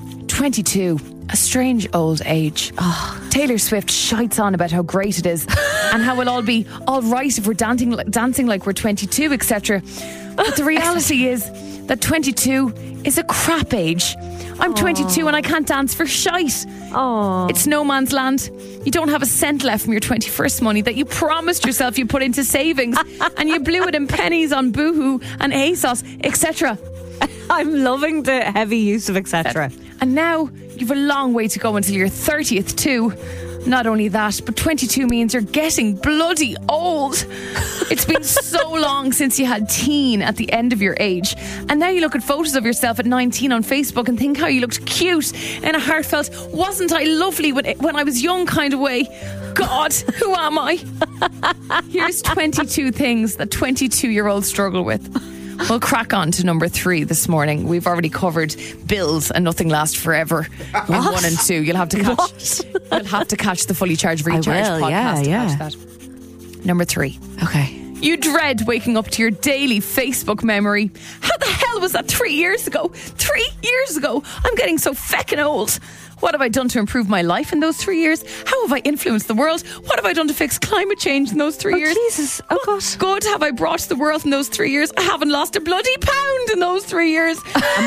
22, a strange old age. Taylor Swift shites on about how great it is and how we'll all be all right if we're dancing like we're 22, etc. But the reality is that 22 is a crap age. I'm 22 and I can't dance for shite. It's no man's land. You don't have a cent left from your 21st money that you promised yourself you put into savings, and you blew it in pennies on Boohoo and ASOS, etc. I'm loving the heavy use of etc. And now you've a long way to go until your 30th too. Not only that, but 22 means you're getting bloody old. It's been so long since you had teen at the end of your age, and now you look at photos of yourself at 19 on Facebook and think how you looked cute in a heartfelt, wasn't I lovely when I was young kind of way. God, who am I? Here's 22 things that 22-year-olds struggle with. We'll crack on to number 3 this morning. We've already covered bills and nothing lasts forever in 1 and 2. You'll have to catch. You'll have to catch the Fully Charged Recharge podcast to catch that. Number 3. Okay. You dread waking up to your daily Facebook memory. How the hell was that 3 years ago? 3 years ago. I'm getting so feckin' old. What have I done to improve my life in those 3 years? How have I influenced the world? What have I done to fix climate change in those 3 years? Jesus. Oh, God. What good have I brought to the world in those 3 years? I haven't lost a bloody pound in those 3 years.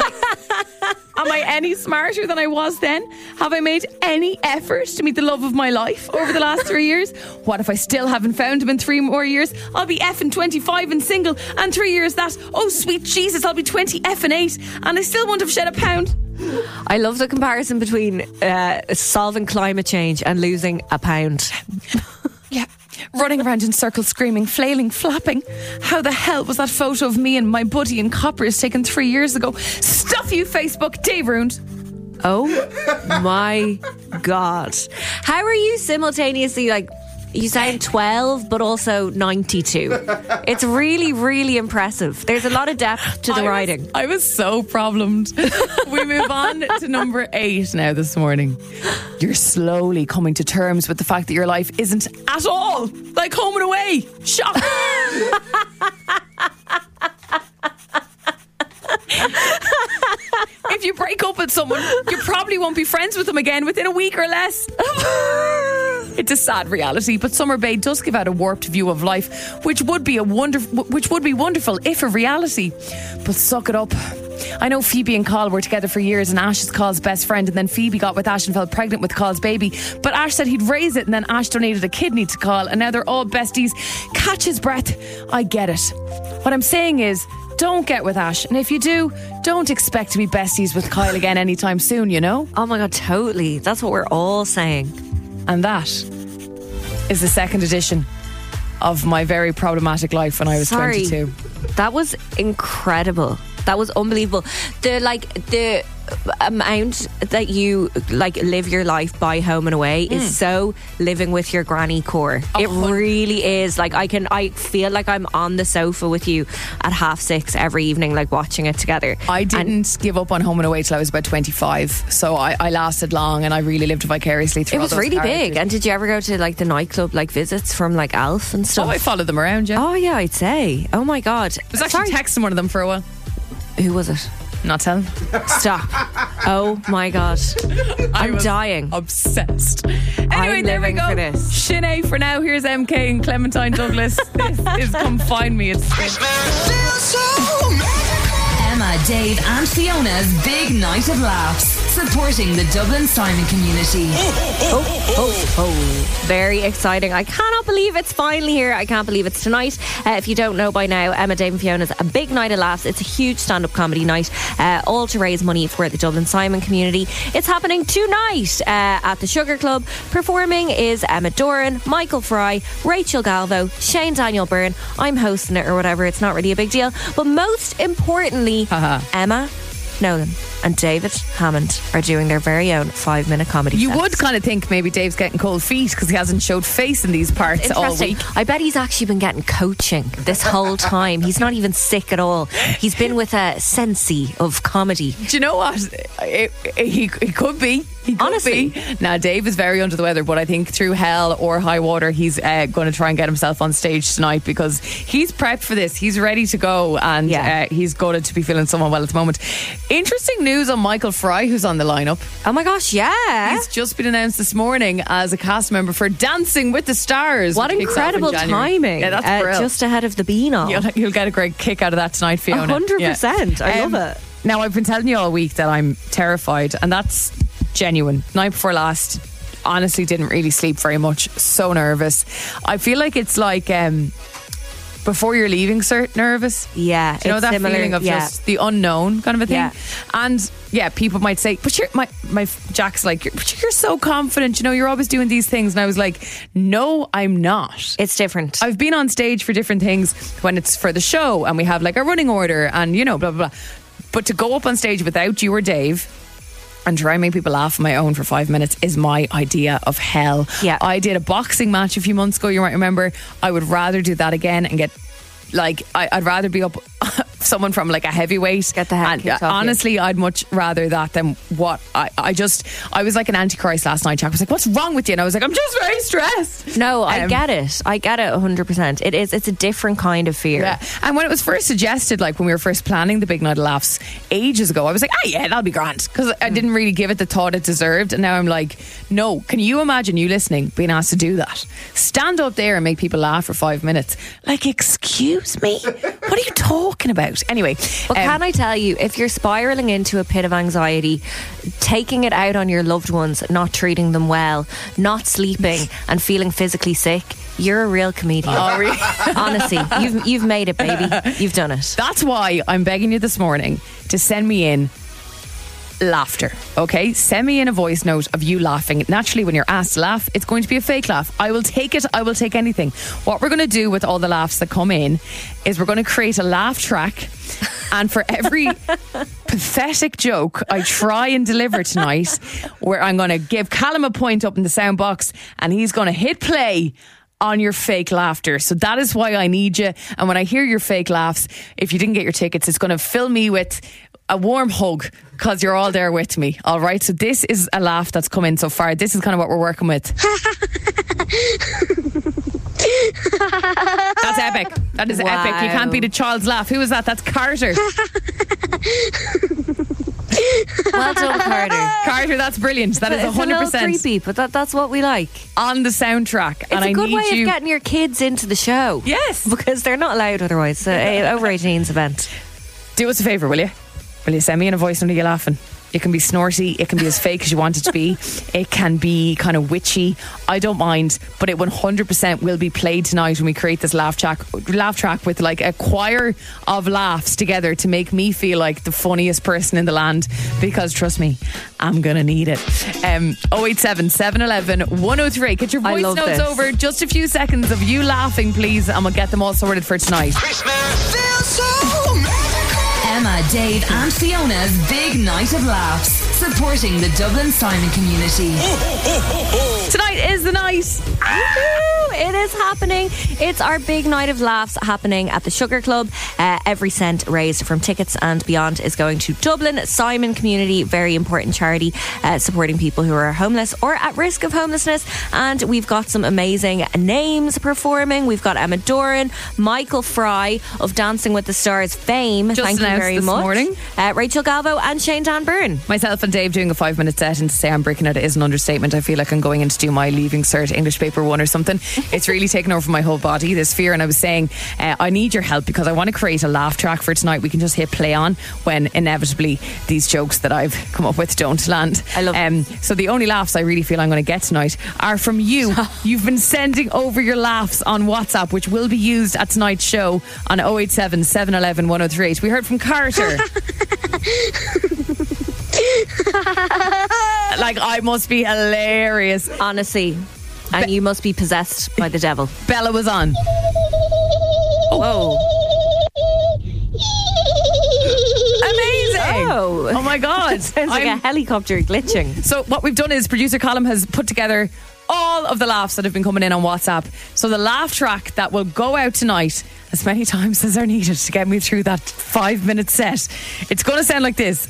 Am I any smarter than I was then? Have I made any effort to meet the love of my life over the last 3 years? What if I still haven't found him in 3 more years? I'll be effing 25 and single, and 3 years that, oh sweet Jesus, I'll be 20 effing 8, and I still won't have shed a pound. I love the comparison between solving climate change and losing a pound. Yeah, running around in circles, screaming, flailing, flapping. How the hell was that photo of me and my buddy in Coppers taken 3 years ago? Stuff you, Facebook. Dave ruined. Oh my God. How are you simultaneously like, you sound 12 but also 92? It's really, really impressive. There's a lot of depth to the writing. I was so problemed. We move on to number 8 now this morning. You're slowly coming to terms with the fact that your life isn't at all like Home and Away. Shock. If you break up with someone, you probably won't be friends with them again within a week or less. It's a sad reality, but Summer Bay does give out a warped view of life, which would be wonderful if a reality. But suck it up. I know Phoebe and Carl were together for years, and Ash is Carl's best friend, and then Phoebe got with Ash and fell pregnant with Carl's baby, but Ash said he'd raise it, and then Ash donated a kidney to Carl, and now they're all besties. Catch his breath. I get it. What I'm saying is, don't get with Ash, and if you do, don't expect to be besties with Kyle again anytime soon, you know? Oh my God, totally. That's what we're all saying. And that is the second edition of my very problematic life when I was 22. That was incredible. That was unbelievable. The amount that you like live your life by home and away is so living with your granny core. It really is. Like I feel like I'm on the sofa with you at 6:30 every evening, like watching it together. I didn't give up on Home and Away till I was about 25, so I lasted long and I really lived vicariously through it. Was all those really characters. big. And did you ever go to like the nightclub like visits from like Alf and stuff? Oh, I followed them around, yeah. Oh yeah, I'd say. Oh my god, I was actually texting one of them for a while. Who was it? Not telling. Stop. Oh my god, I'm dying. Obsessed. Anyway, I'm there we living go. for this. Sinead for now. Here's MK and Clementine Douglas. This is Come Find Me. It's Emma, Dave, and Fiona's Big Night of Laughs, supporting the Dublin Simon community. Very exciting. I cannot believe it's finally here. I can't believe it's tonight. If you don't know by now, Emma, Dave and Fiona's A Big Night of Laughs. It's a huge stand-up comedy night, all to raise money for the Dublin Simon community. It's happening tonight at the Sugar Club. Performing is Emma Doran, Michael Fry, Rachel Galvo, Shane Daniel Byrne. I'm hosting it or whatever. It's not really a big deal. But most importantly, Emma Nolan and David Hammond are doing their very own 5-minute comedy You sets. would kind of think maybe Dave's getting cold feet because he hasn't showed face in these parts all Interesting. week. I bet he's actually been getting coaching this whole time. He's not even sick at all. He's been with a sensei of comedy. Do you know what? He could be. He could Honestly. be. Now, Dave is very under the weather, but I think through hell or high water, he's going to try and get himself on stage tonight because he's prepped for this. He's ready to go, and he's gutted to be feeling somewhat well at the moment. Interesting news on Michael Fry, who's on the lineup. Oh my gosh, yeah. He's just been announced this morning as a cast member for Dancing with the Stars. What which kicks off in incredible January. timing. Yeah, that's brilliant. Just ahead of the Beano. You'll get a great kick out of that tonight, Fiona. 100%. I love it. Now, I've been telling you all week that I'm terrified, and that's genuine. Night before last, honestly didn't really sleep very much. So nervous. I feel like it's like before you're leaving, cert nervous. Yeah, Do you know it's that similar, feeling of just the unknown kind of a thing? Yeah. And yeah, people might say, but you're my Jack's like, but you're so confident, you know, you're always doing these things. And I was like, no, I'm not. It's different. I've been on stage for different things when it's for the show and we have like a running order and, you know, blah, blah, blah. But to go up on stage without you or Dave and try and make people laugh on my own for 5 minutes is my idea of hell. Yeah. I did a boxing match a few months ago, you might remember. I would rather do that again and get, like, I'd rather be up someone from like a heavyweight. Get the head and kicked off you. honestly, I'd much rather that than what I was like an antichrist last night. Jack was like, what's wrong with you? And I was like, I'm just very stressed. No, I get it. I get it 100%. It's a different kind of fear. Yeah. And when it was first suggested, like when we were first planning the Big Night of Laughs ages ago, I was like, yeah, that'll be grand. Because I didn't really give it the thought it deserved. And now I'm like, no, can you imagine you listening being asked to do that? Stand up there and make people laugh for 5 minutes. Like, excuse me? What are you talking about? Anyway. But can I tell you, if you're spiralling into a pit of anxiety, taking it out on your loved ones, not treating them well, not sleeping and feeling physically sick, you're a real comedian. Oh, really? Honestly, you've made it, baby. You've done it. That's why I'm begging you this morning to send me in laughter, okay? Send me in a voice note of you laughing. Naturally, when you're asked to laugh, it's going to be a fake laugh. I will take it. I will take anything. What we're going to do with all the laughs that come in is we're going to create a laugh track, and for every pathetic joke I try and deliver tonight, where I'm going to give Callum a point up in the sound box and he's going to hit play on your fake laughter. So that is why I need you. And when I hear your fake laughs, if you didn't get your tickets, it's going to fill me with a warm hug because you're all there with me. All right. So this is a laugh that's come in so far. This is kind of what we're working with. That's epic. That is epic. You can't beat a child's laugh. Who is that? That's Carter. Well done, Carter. Carter, that's brilliant. That is 100%. It's a little creepy, but that's what we like. On the soundtrack. It's a good way of getting your kids into the show. Yes. Because they're not allowed otherwise. Over 18's event. Do us a favour, will you? Will you send me in a voice note of you laughing? It can be snorty, it can be as fake as you want it to be, it can be kind of witchy. I don't mind, but it 100% will be played tonight when we create this laugh track with like a choir of laughs together to make me feel like the funniest person in the land, because trust me, I'm gonna need it. 087 711 103. Get your voice notes over. Just a few seconds of you laughing, please, and we'll get them all sorted for tonight. Christmas feels so magical. Emma, Dave and Fiona's Big Night of Laughs, supporting the Dublin Simon community. Tonight is the night. It is happening. It's our big night of laughs happening at the Sugar Club. Every cent raised from tickets and beyond is going to Dublin Simon Community, very important charity supporting people who are homeless or at risk of homelessness. And we've got some amazing names performing. We've got Emma Doran, Michael Fry of Dancing with the Stars fame. Just Thank you very this much. Morning. Rachel Galvo and Shane Dan Byrne. Myself and Dave doing a 5-minute set, and to say I'm breaking it is an understatement. I feel like I'm going in to do my Leaving Cert English Paper 1 or something. It's really taken over my whole body, this fear. And I was saying, I need your help because I want to create a laugh track for tonight we can just hit play on when inevitably these jokes that I've come up with don't land. I love So the only laughs I really feel I'm going to get tonight are from you. You've been sending over your laughs on WhatsApp, which will be used at tonight's show on 087 711 1038. We heard from Carter. Like, I must be hilarious. Honestly. And you must be possessed by the devil. Bella was on. Whoa. Amazing. Oh my God. Sounds like a helicopter glitching. So what we've done is producer Colm has put together all of the laughs that have been coming in on WhatsApp. So the laugh track that will go out tonight as many times as are needed to get me through that 5-minute set. It's going to sound like this.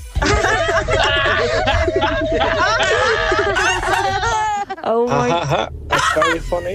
Oh my. That's very funny.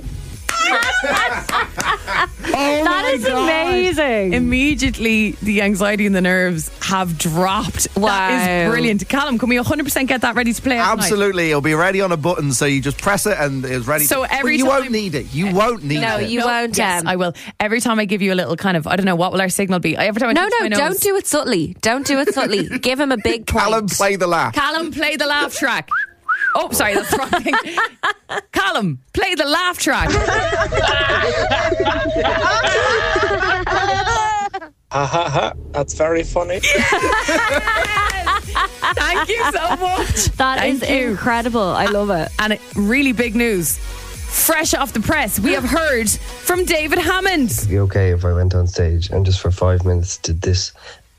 That is amazing. Immediately the anxiety and the nerves have dropped. Wow. That is brilliant. Callum, can we 100% get that ready to play out Absolutely. tonight? It'll be ready on a button, so you just press it and it's ready. So every you time- won't need it. You won't need No, it. you won't. Yes, I will. Every time I give you a little kind of, I don't know, what will our signal be? Every time I touch my nose. Don't do it subtly. Don't do it subtly. Give him a big point. Callum, play the laugh. Callum, play the laugh track. Oh, sorry, that's the wrong thing. Callum, play the laugh track. That's very funny. Thank you so much. That is incredible. I love it. And really big news. Fresh off the press, we have heard from David Hammond. It'd be okay if I went on stage and just for 5 minutes did this.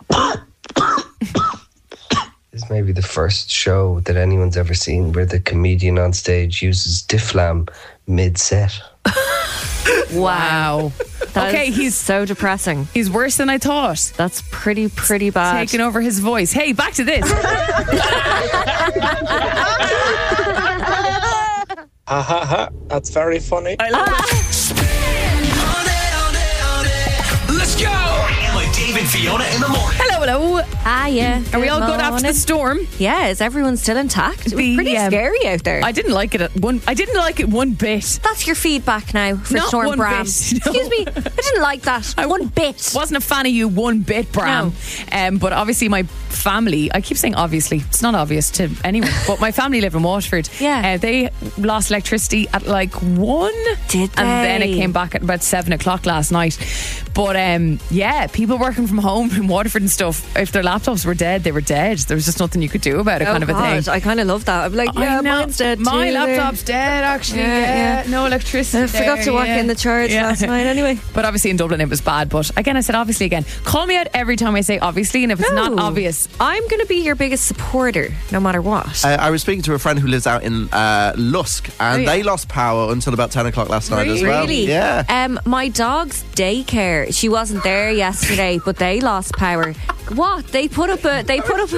This may be the first show that anyone's ever seen where the comedian on stage uses Difflam mid-set. Wow. Okay, he's so depressing. He's worse than I thought. That's pretty bad. Taking over his voice. Hey, back to this. That's very funny. I love it. Let's go! Emma, Dave and Fiona in the morning. Hello. Yeah. Are we all good after the storm? Yeah, is everyone still intact? It was pretty scary out there. I didn't like it one bit. That's your feedback now for Not Storm one Bram. bit, no. Excuse me, I didn't like that. One bit. Wasn't a fan of you one bit, Bram. But obviously my family, I keep saying obviously, it's not obvious to anyone, but my family live in Waterford. Yeah. They lost electricity at like 1. Did they? And then it came back at about 7 o'clock last night. But people working from home in Waterford and stuff, if their laptops were dead, they were dead. There was just nothing you could do about it, kind of a thing. I kind of love that. I'm like, yeah, mine's dead My too. laptop's dead, actually. Yeah. No electricity. I forgot to work in the charge last night anyway. But obviously in Dublin it was bad. But again, I said obviously again. Call me out every time I say obviously, and if it's not obvious, I'm going to be your biggest supporter, no matter what. I was speaking to a friend who lives out in Lusk, and they lost power until about 10 o'clock last night as well. Really? Yeah. My dog's daycare, she wasn't there yesterday, but they lost power. What? They put up my dog,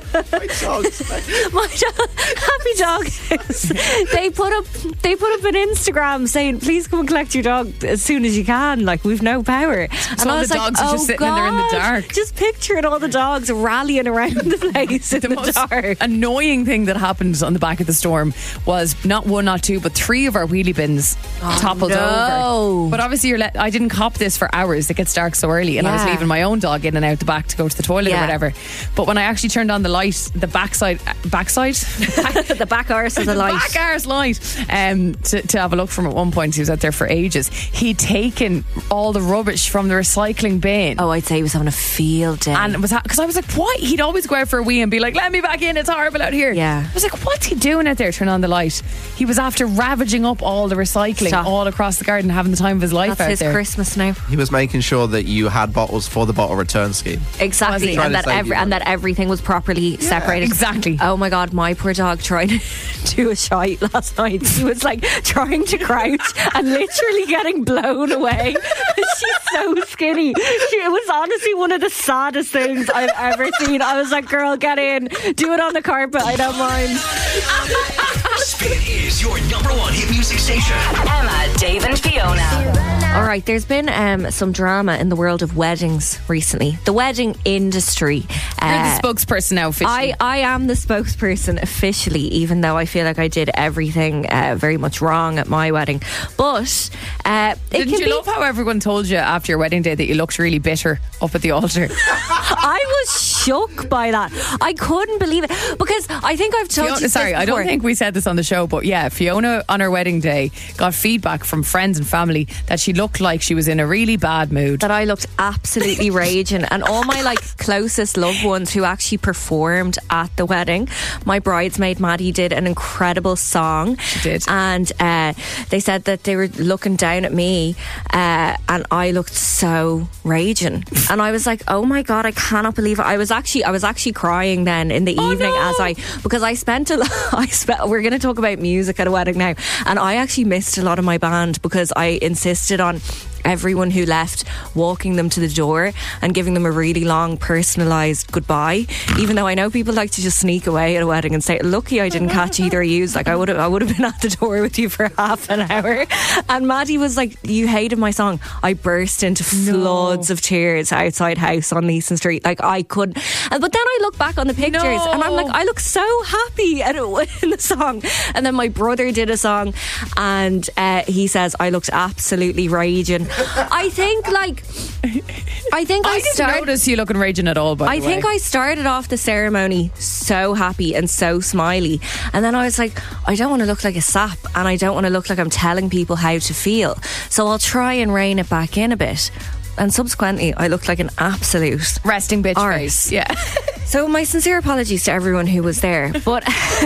Happy Dog. They put up an Instagram saying, please come and collect your dog as soon as you can. Like, we've no power. So all the dogs are just sitting in there in the dark. Just picturing all the dogs rallying around the place in the most dark. Annoying thing that happened on the back of the storm was not 1, not 2, but 3 of our wheelie bins toppled over. But obviously I didn't cop this for hours. It gets dark so early, and I was leaving my own dog in and out the back to go to the toilet or whatever. But when I actually turned on the light, the backside the back arse of the light, back arse light, to have a look from at one point. He was out there for ages. He'd taken all the rubbish from the recycling bin. Oh, I'd say he was having a field day. And it was because I was like, why? He'd always go out for a wee and be like, let me back in, it's horrible out here. Yeah. I was like, what's he doing out there? Turn on the light. He was after ravaging up all the recycling all across the garden, having the time of his life. That's out his there. Christmas now. He was making sure that you had bottles for the bottle return scheme. Exactly. exactly, and that everything was properly separated. Exactly. Oh my God, my poor dog tried to do a shite last night. She was like trying to crouch and literally getting blown away. She's so skinny. It was honestly one of the saddest things I've ever seen. I was like, girl, get in, do it on the carpet, I don't mind. Spin is your number one hit music station. Emma, Dave and Fiona. All right, there's been some drama in the world of weddings recently. The wedding industry. You're the spokesperson now officially. I am the spokesperson officially, even though I feel like I did everything very much wrong at my wedding. But didn't you love how everyone told you after your wedding day that you looked really bitter up at the altar? I was shook by that. I couldn't believe it because I think I've told you. Sorry, I don't think we said this on the show, but yeah, Fiona on her wedding day got feedback from friends and family that she looked like she was in a really bad mood. That I looked absolutely raging, and all my closest loved ones who actually performed at the wedding. My bridesmaid Maddie did an incredible song. She did, and they said that they were looking down at me, and I looked so raging, and I was like, oh my God, I cannot believe it. I was actually crying then in the evening because I spent a lot. We're going to talk about music at a wedding now, and I actually missed a lot of my band because I insisted on everyone who left walking them to the door and giving them a really long personalised goodbye, even though I know people like to just sneak away at a wedding and say, lucky I didn't catch either of you. Like I would have been at the door with you for half an hour. And Maddie was like, you hated my song. I burst into floods of tears outside house on Leeson Street. Like I couldn't. But then I look back on the pictures and I'm like, I look so happy in the song. And then my brother did a song and he says I looked absolutely raging. I think I didn't notice you looking raging at all, by the way. I think I started off the ceremony so happy and so smiley, and then I was like, I don't want to look like a sap, and I don't want to look like I'm telling people how to feel, so I'll try and rein it back in a bit. And subsequently I looked like an absolute resting bitch arse. Face. Yeah. So my sincere apologies to everyone who was there, but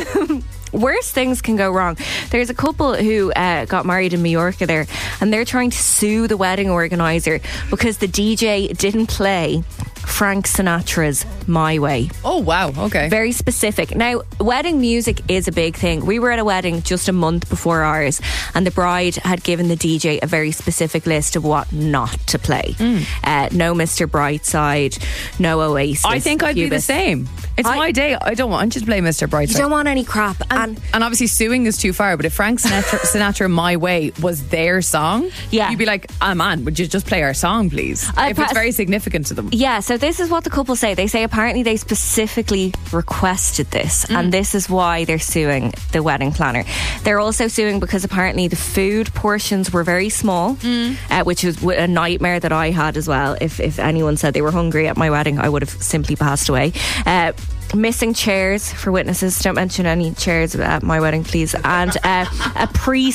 worse things can go wrong. There's a couple who got married in Mallorca there, and they're trying to sue the wedding organiser because the DJ didn't play Frank Sinatra's My Way. Oh wow, okay. Very specific. Now, wedding music is a big thing. We were at a wedding just a month before ours, and the bride had given the DJ a very specific list of what not to play. No Mr. Brightside, no Oasis. I think I'd be the same. It's my day. I don't want you to play Mr. Brightside. You don't want any crap. And obviously suing is too far, but if Frank Sinatra My Way was their song, you'd be like, man, would you just play our song, please? If it's very significant to them. Yeah, so this is what the couple say. They say apparently they specifically requested this, and this is why they're suing the wedding planner. They're also suing because apparently the food portions were very small, which was a nightmare that I had as well. If anyone said they were hungry at my wedding, I would have simply passed away. Missing chairs for witnesses. Don't mention any chairs at my wedding, please. And a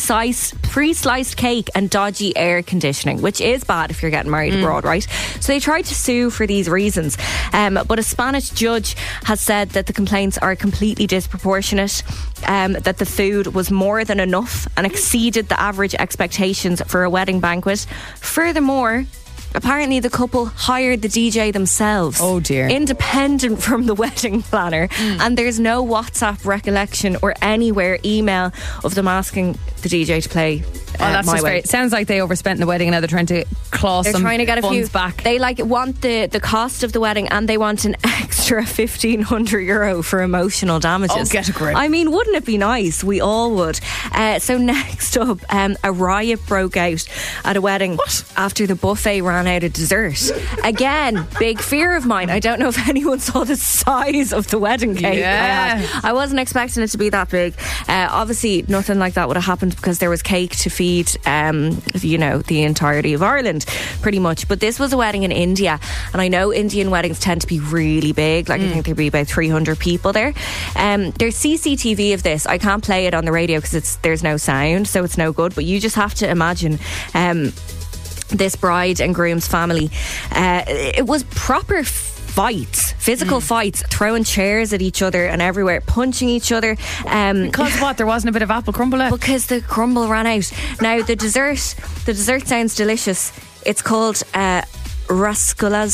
pre-sliced cake and dodgy air conditioning, which is bad if you're getting married abroad, right? So they tried to sue for these reasons. But a Spanish judge has said that the complaints are completely disproportionate, that the food was more than enough and exceeded the average expectations for a wedding banquet. Furthermore, apparently the couple hired the DJ themselves. Oh dear. Independent from the wedding planner. And there's no WhatsApp recollection or anywhere email of them asking the DJ to play that's My just Way. great. It sounds like they overspent in the wedding and now they're trying to claw They're some trying to get a few funds back. They want the cost of the wedding, and they want an extra €1,500 for emotional damages. Oh, get a grip. I mean, wouldn't it be nice? We all would. So next up, a riot broke out at a wedding after the buffet ran out of dessert. Again, big fear of mine. I don't know if anyone saw the size of the wedding cake. Yeah. I wasn't expecting it to be that big. Obviously, nothing like that would have happened because there was cake to feed the entirety of Ireland, pretty much. But this was a wedding in India, and I know Indian weddings tend to be really big. I think there'd be about 300 people there. There's CCTV of this. I can't play it on the radio because there's no sound, so it's no good. But you just have to imagine this bride and groom's family. It was proper fights, physical fights, throwing chairs at each other and everywhere, punching each other. Because what? There wasn't a bit of apple crumble left? Because the crumble ran out. Now the dessert sounds delicious. It's called rasgulas.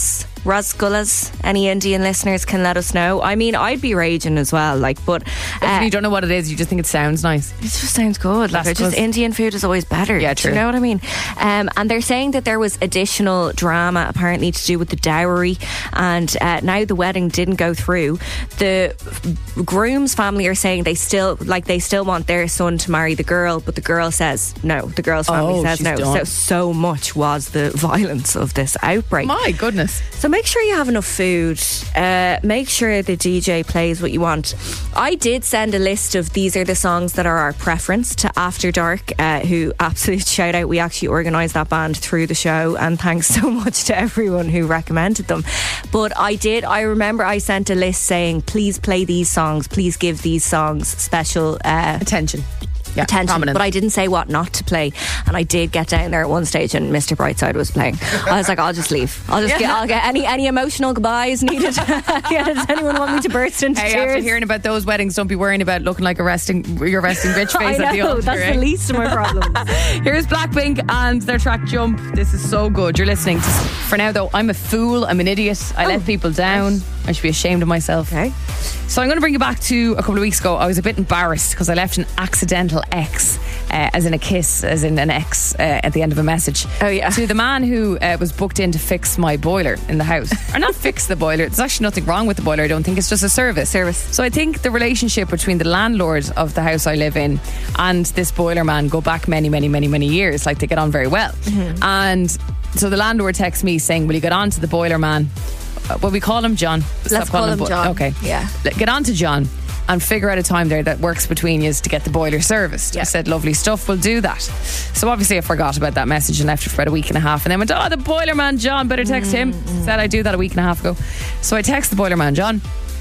Rasgullas. Any Indian listeners can let us know. I mean, I'd be raging as well. But if you don't know what it is, you just think it sounds nice. It just sounds good. Indian food is always better. Yeah, true. Do you know what I mean? And they're saying that there was additional drama apparently to do with the dowry, and now the wedding didn't go through. The groom's family are saying they still want their son to marry the girl, but the girl says no. The girl's family says no. So much was the violence of this outbreak. My goodness. So make sure you have enough food. Make sure the DJ plays what you want. I did send a list of these are the songs that are our preference to After Dark, who absolute shout out. We actually organised that band through the show, and thanks so much to everyone who recommended them. But I remember I sent a list saying please play these songs, please give these songs special attention. Yeah, attention, prominent. But I didn't say what not to play, and I did get down there at one stage and Mr. Brightside was playing. I was like, I'll just leave. I'll get any emotional goodbyes needed. Does anyone want me to burst into tears? After hearing about those weddings, don't be worrying about looking like your resting bitch face at the altar. That's the least of my problems. Here's Blackpink and their track Jump. This is so good. You're listening to, for now though, I'm a fool, I'm an idiot, I let people down. I should be ashamed of myself. Okay. So I'm going to bring you back to a couple of weeks ago. I was a bit embarrassed because I left an accidental X, as in a kiss, as in an X at the end of a message. Oh yeah. To the man who was booked in to fix my boiler in the house. Or not fix the boiler. There's actually nothing wrong with the boiler. I don't think it's just a service. So I think the relationship between the landlord of the house I live in and this boiler man go back many, many, many, many years. Like they get on very well. Mm-hmm. And so the landlord texts me saying, will you get on to the boiler man? Well, we call him John. Let's call him John. Okay. Yeah. Get on to John and figure out a time there that works between you to get the boiler serviced. Yeah. I said, lovely stuff, we'll do that. So obviously I forgot about that message and left it for about a week and a half, and then went, the boiler man John, better text him. Said I'd do that a week and a half ago. So I text the boiler man John.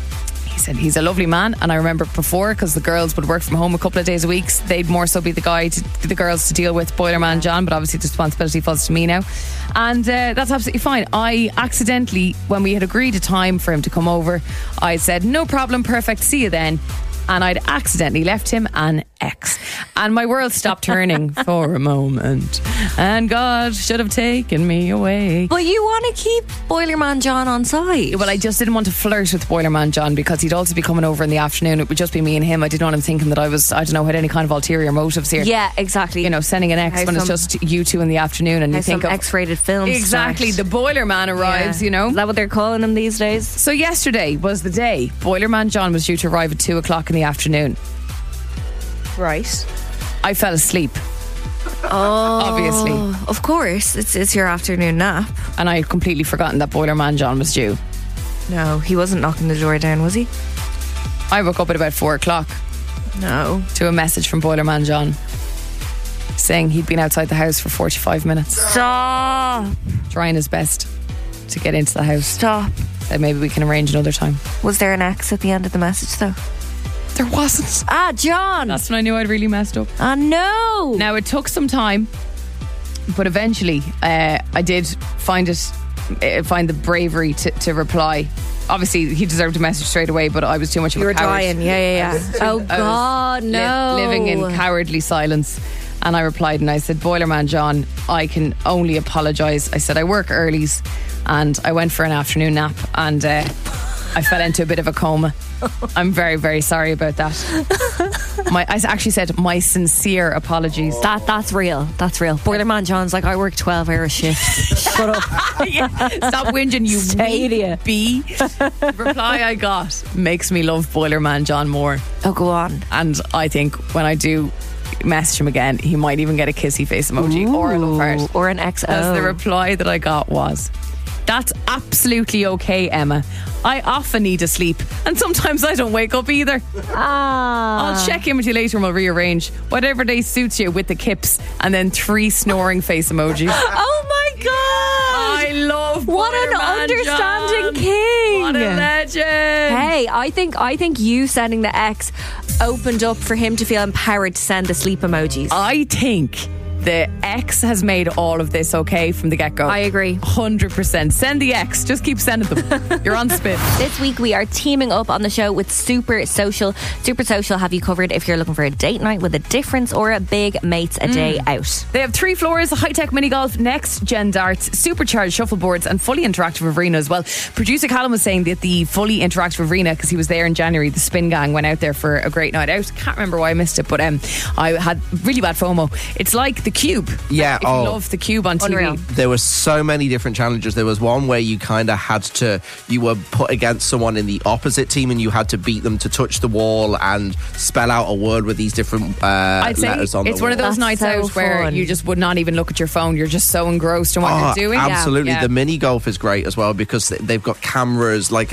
He said he's a lovely man, and I remember before, because the girls would work from home a couple of days a week, they'd more so be the girls to deal with boiler man John, but obviously the responsibility falls to me now, and that's absolutely fine. I accidentally, when we had agreed a time for him to come over, I said no problem, perfect, see you then, and I'd accidentally left him an X, and my world stopped turning for a moment, and God should have taken me away. But you want to keep Boilerman John on side? Well, I just didn't want to flirt with Boilerman John because he'd also be coming over in the afternoon. It would just be me and him. I didn't want him thinking that I was, I don't know, had any kind of ulterior motives here. Yeah, exactly. You know, sending an X when it's just you two in the afternoon, and you think of X-rated films. Exactly, the Boilerman arrives. You know, is that what they're calling him these days? So yesterday was the day Boilerman John was due to arrive at 2:00 in the afternoon. Right. I fell asleep. Oh, obviously, of course, it's your afternoon nap, and I had completely forgotten that Boilerman John was due. No, he wasn't knocking the door down, was he? I woke up at about 4:00. No, to a message from Boilerman John saying he'd been outside the house for 45 minutes. Stop. Trying his best to get into the house. Stop. Said maybe we can arrange another time. Was there an X at the end of the message though? There wasn't. John. That's when I knew I'd really messed up. No. Now it took some time, but eventually I did find the bravery to reply. Obviously he deserved a message straight away, but I was too much of a coward. You were dying. Yeah. Oh God, no. Living in cowardly silence. And I replied and I said, Boilerman John, I can only apologise. I said I work earlies and I went for an afternoon nap, and I fell into a bit of a coma. I'm very, very sorry about that. I actually said my sincere apologies. That's real. That's real. Boilerman John's like, I work 12-hour shifts. Shut up. Stop whinging, you bee. Reply I got makes me love Boilerman John more. Oh, go on. And I think when I do message him again, he might even get a kissy face emoji. Ooh, or a love heart or an XO. As the reply that I got was, that's absolutely okay, Emma. I often need to sleep, and sometimes I don't wake up either. I'll check in with you later and we'll rearrange whatever day suits you, with the kips, and then 3 snoring face emojis. Oh my God, I love what an understanding king. What a legend. Hey, I think you sending the X opened up for him to feel empowered to send the sleep emojis. I think the X has made all of this okay from the get-go. I agree. 100%. Send the X. Just keep sending them. You're on spin. This week we are teaming up on the show with Super Social. Super Social have you covered if you're looking for a date night with a difference or a big mates a day out. They have 3 floors, high-tech mini golf, next-gen darts, supercharged shuffleboards and fully interactive arena as well. Producer Callum was saying that the fully interactive arena, because he was there in January, the Spin Gang went out there for a great night out. Can't remember why I missed it, but I had really bad FOMO. It's like the Cube. Yeah, if you love the Cube on Unreal. TV. There were so many different challenges. There was one where you kind of had to, you were put against someone in the opposite team and you had to beat them to touch the wall and spell out a word with these different I'd say letters on the wall. it's one of those nights so out where fun. you just would not even look at your phone. You're just so engrossed in what you're doing. Absolutely. Yeah. The mini golf is great as well because they've got cameras like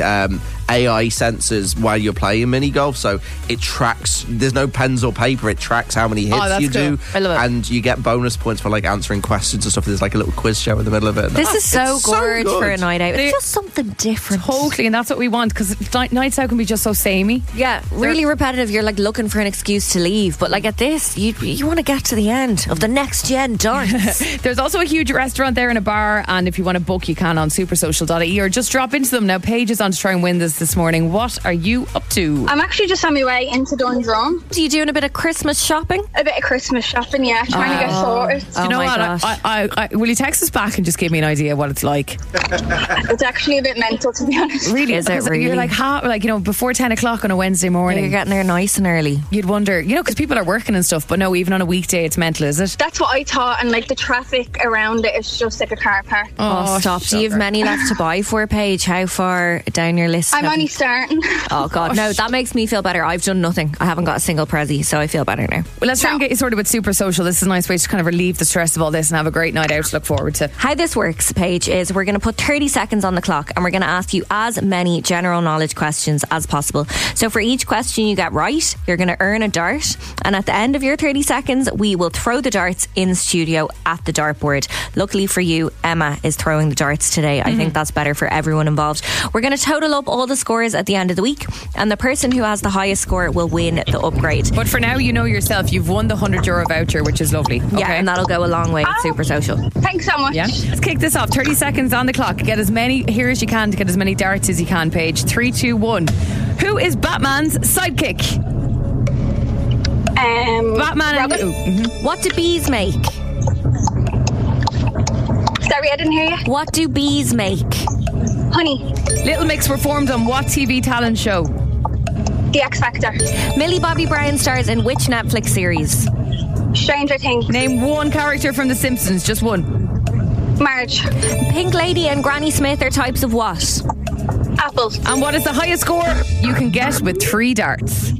AI sensors while you're playing mini golf, so it tracks. There's no pens or paper. It tracks how many hits you do, I love it. and you get bonus points for like answering questions and stuff. There's like a little quiz show in the middle of it. This is so gorge good. for a night out. It's just something different. Totally, and that's what we want because nights out can be just so samey. Yeah, really repetitive. You're like looking for an excuse to leave, but like at this, you want to get to the end of the next gen darts. There's also a huge restaurant there and a bar, and if you want to book, you can on supersocial.ie or just drop into them. Now, Paige is on to try and win this morning. What are you up to? I'm actually just on my way into Dundrum. Are you doing a bit of Christmas shopping? A bit of Christmas shopping, yeah. Trying to get sorted. Do you know my what? gosh. I will you text us back and just give me an idea what it's like? It's actually a bit mental, to be honest. Really? Is it 'Cause really? You're like, before 10 o'clock on a Wednesday morning. You're getting there nice and early. You'd wonder, because people are working and stuff, but no, even on a weekday, it's mental, is it? That's what I thought, and like the traffic around it is just like a car park. Oh, stop. Do you have many left to buy for, Paige? How far down your list? I'm have only you- starting. Oh, God. No, that makes me feel better. I've done nothing. I haven't got a single prezi, so I feel better now. Well, let's try and get you sorted with Super Social. This is a nice way to kind of relieve the stress of all this and have a great night out to look forward to. How this works, Paige, is we're going to put 30 seconds on the clock and we're going to ask you as many general knowledge questions as possible. So for each question you get right, you're going to earn a dart. And at the end of your 30 seconds, we will throw the darts in studio at the dartboard. Luckily for you, Emma is throwing the darts today. I think that's better for everyone involved. We're going to total up all the scores at the end of the week, and the person who has the highest score will win the upgrade. But for now, you know yourself, you've won the €100 voucher, which is lovely. Yeah, Okay. and that'll go a long way at Super Social. Thanks so much. Yeah. Let's kick this off. 30 seconds on the clock. Get as many here as you can to get as many darts as you can, Paige. 3, 2, 1. Who is Batman's sidekick? Batman and Robin. What do bees make? Sorry, I didn't hear you. What do bees make? Honey, Little Mix were formed on what TV talent show? The X Factor. Millie Bobby Brown stars in which Netflix series? Stranger Things. Name one character from The Simpsons. Just one. Marge. Pink Lady and Granny Smith are types of what? Apples. And what is the highest score you can get with 3 darts?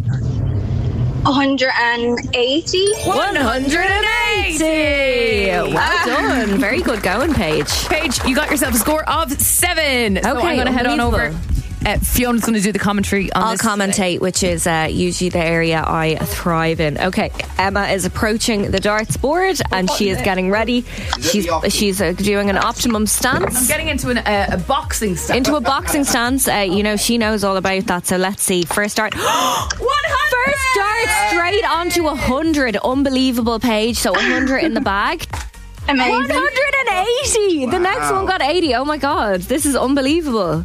180. 180! Well done. Very good going, Paige. Paige, you got yourself a score of 7. So I'm going to head on over. unbelievable. Fiona's going to do the commentary on I'll this. commentate, which is usually the area I thrive in. Okay, Emma is approaching the darts board and she is getting ready. She's doing an optimum I'm stance. getting into a boxing style. Into a boxing stance. She knows all about that. So let's see. First dart. 100! First dart straight onto 100. Unbelievable, Paige. So 100 in the bag. Amazing. 180. The next one got 80. Oh my God. This is unbelievable.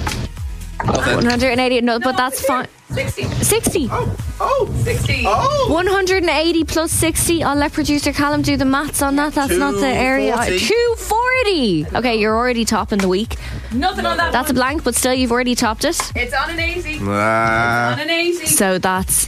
180. No, but that's fine. 60. 60. 60. 180 plus 60. I'll let producer Callum do the maths on that. That's not the area. 240. Okay, you're already topping the week. Nothing on that. That's a blank, but still, you've already topped it. It's on an 80. It's on an 80. So that's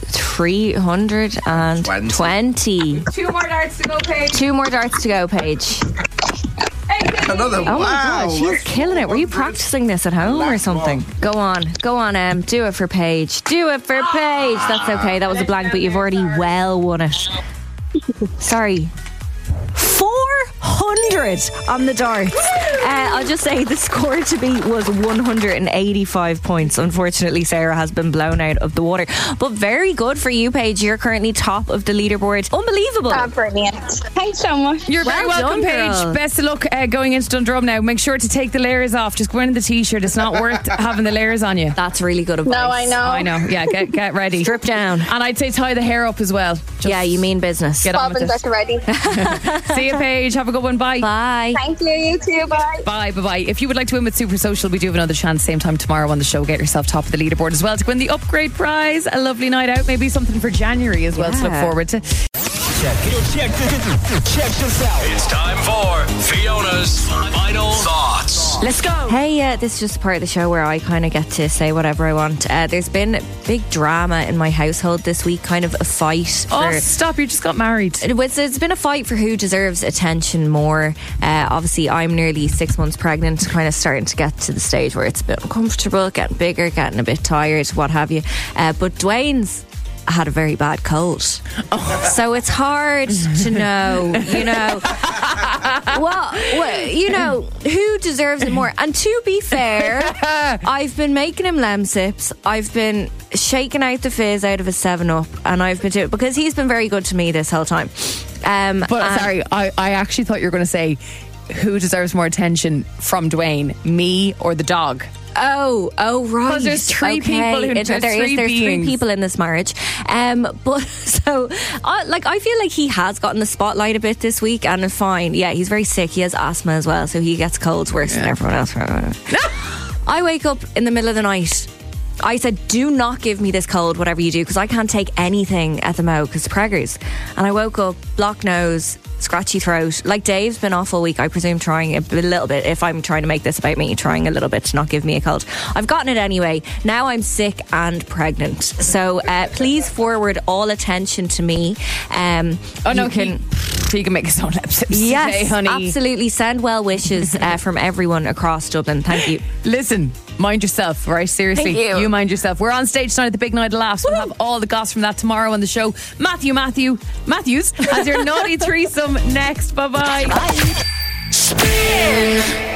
320. 2 more darts to go, Paige. 2 more darts to go, Paige. Another. Oh my God, she's killing it. Were you practicing this at home or something? Go on, Em. Do it for Paige. Do it for Paige. That's okay. That was a blank, but you've already well won it. Sorry. 400 100 on the darts. I'll just say the score to beat was 185 points. Unfortunately, Sarah has been blown out of the water. But very good for you, Paige. You're currently top of the leaderboard. Unbelievable. Brilliant. Thanks so much. You're very welcome, done, Paige. girl. Best of luck going into Dundrum now. Make sure to take the layers off. Just go in the t-shirt. It's not worth having the layers on you. That's really good advice. No, I know. Yeah, get ready. Strip down. And I'd say tie the hair up as well. Just Yeah, you mean business. get on with Bobbins it. are ready. See you, Paige. Have a good one. Bye. Bye. Thank you, you too. Bye. Bye. If you would like to win with Super Social, we do have another chance same time tomorrow on the show. Get yourself top of the leaderboard as well to win the upgrade prize. A lovely night out. Maybe something for January as well to look forward to. Check this out. It's time for Fiona's Final Thoughts. Let's go. Hey, this is just part of the show where I kind of get to say whatever I want. There's been big drama in my household this week, kind of a fight. Oh, stop. You just got married. It's been a fight for who deserves attention more. Obviously, I'm nearly 6 months pregnant, kind of starting to get to the stage where it's a bit uncomfortable, getting bigger, getting a bit tired, what have you. But Dwayne's had a very bad cold. So it's hard to know, who deserves it more. And to be fair, I've been making him Lemsips. I've been shaking out the fizz out of a 7-Up, and I've been doing because he's been very good to me this whole time. Sorry, I actually thought you were going to say who deserves more attention from Dwayne, me or the dog? Oh, right. Because there's three people who there's three people in this marriage. But so, I feel like he has gotten the spotlight a bit this week, and it's fine. Yeah, he's very sick. He has asthma as well, so he gets colds worse than everyone else. I wake up in the middle of the night. I said, do not give me this cold, whatever you do, because I can't take anything at the mo because preggers. And I woke up, blocked nose, scratchy throat. Like Dave's been off all week, I presume trying a little bit, if I'm trying to make this about me, trying a little bit to not give me a cold. I've gotten it anyway. Now I'm sick and pregnant. So please forward all attention to me. He can make his own Lemsips yes, today, honey. Absolutely. Send well wishes from everyone across Dublin. Thank you. Listen, mind yourself, right? Seriously, Thank you. mind yourself. We're on stage tonight at the Big Night of Laughs. We'll have all the goss from that tomorrow on the show. Matthews has your naughty threesome next. Bye-bye. Bye. Spin.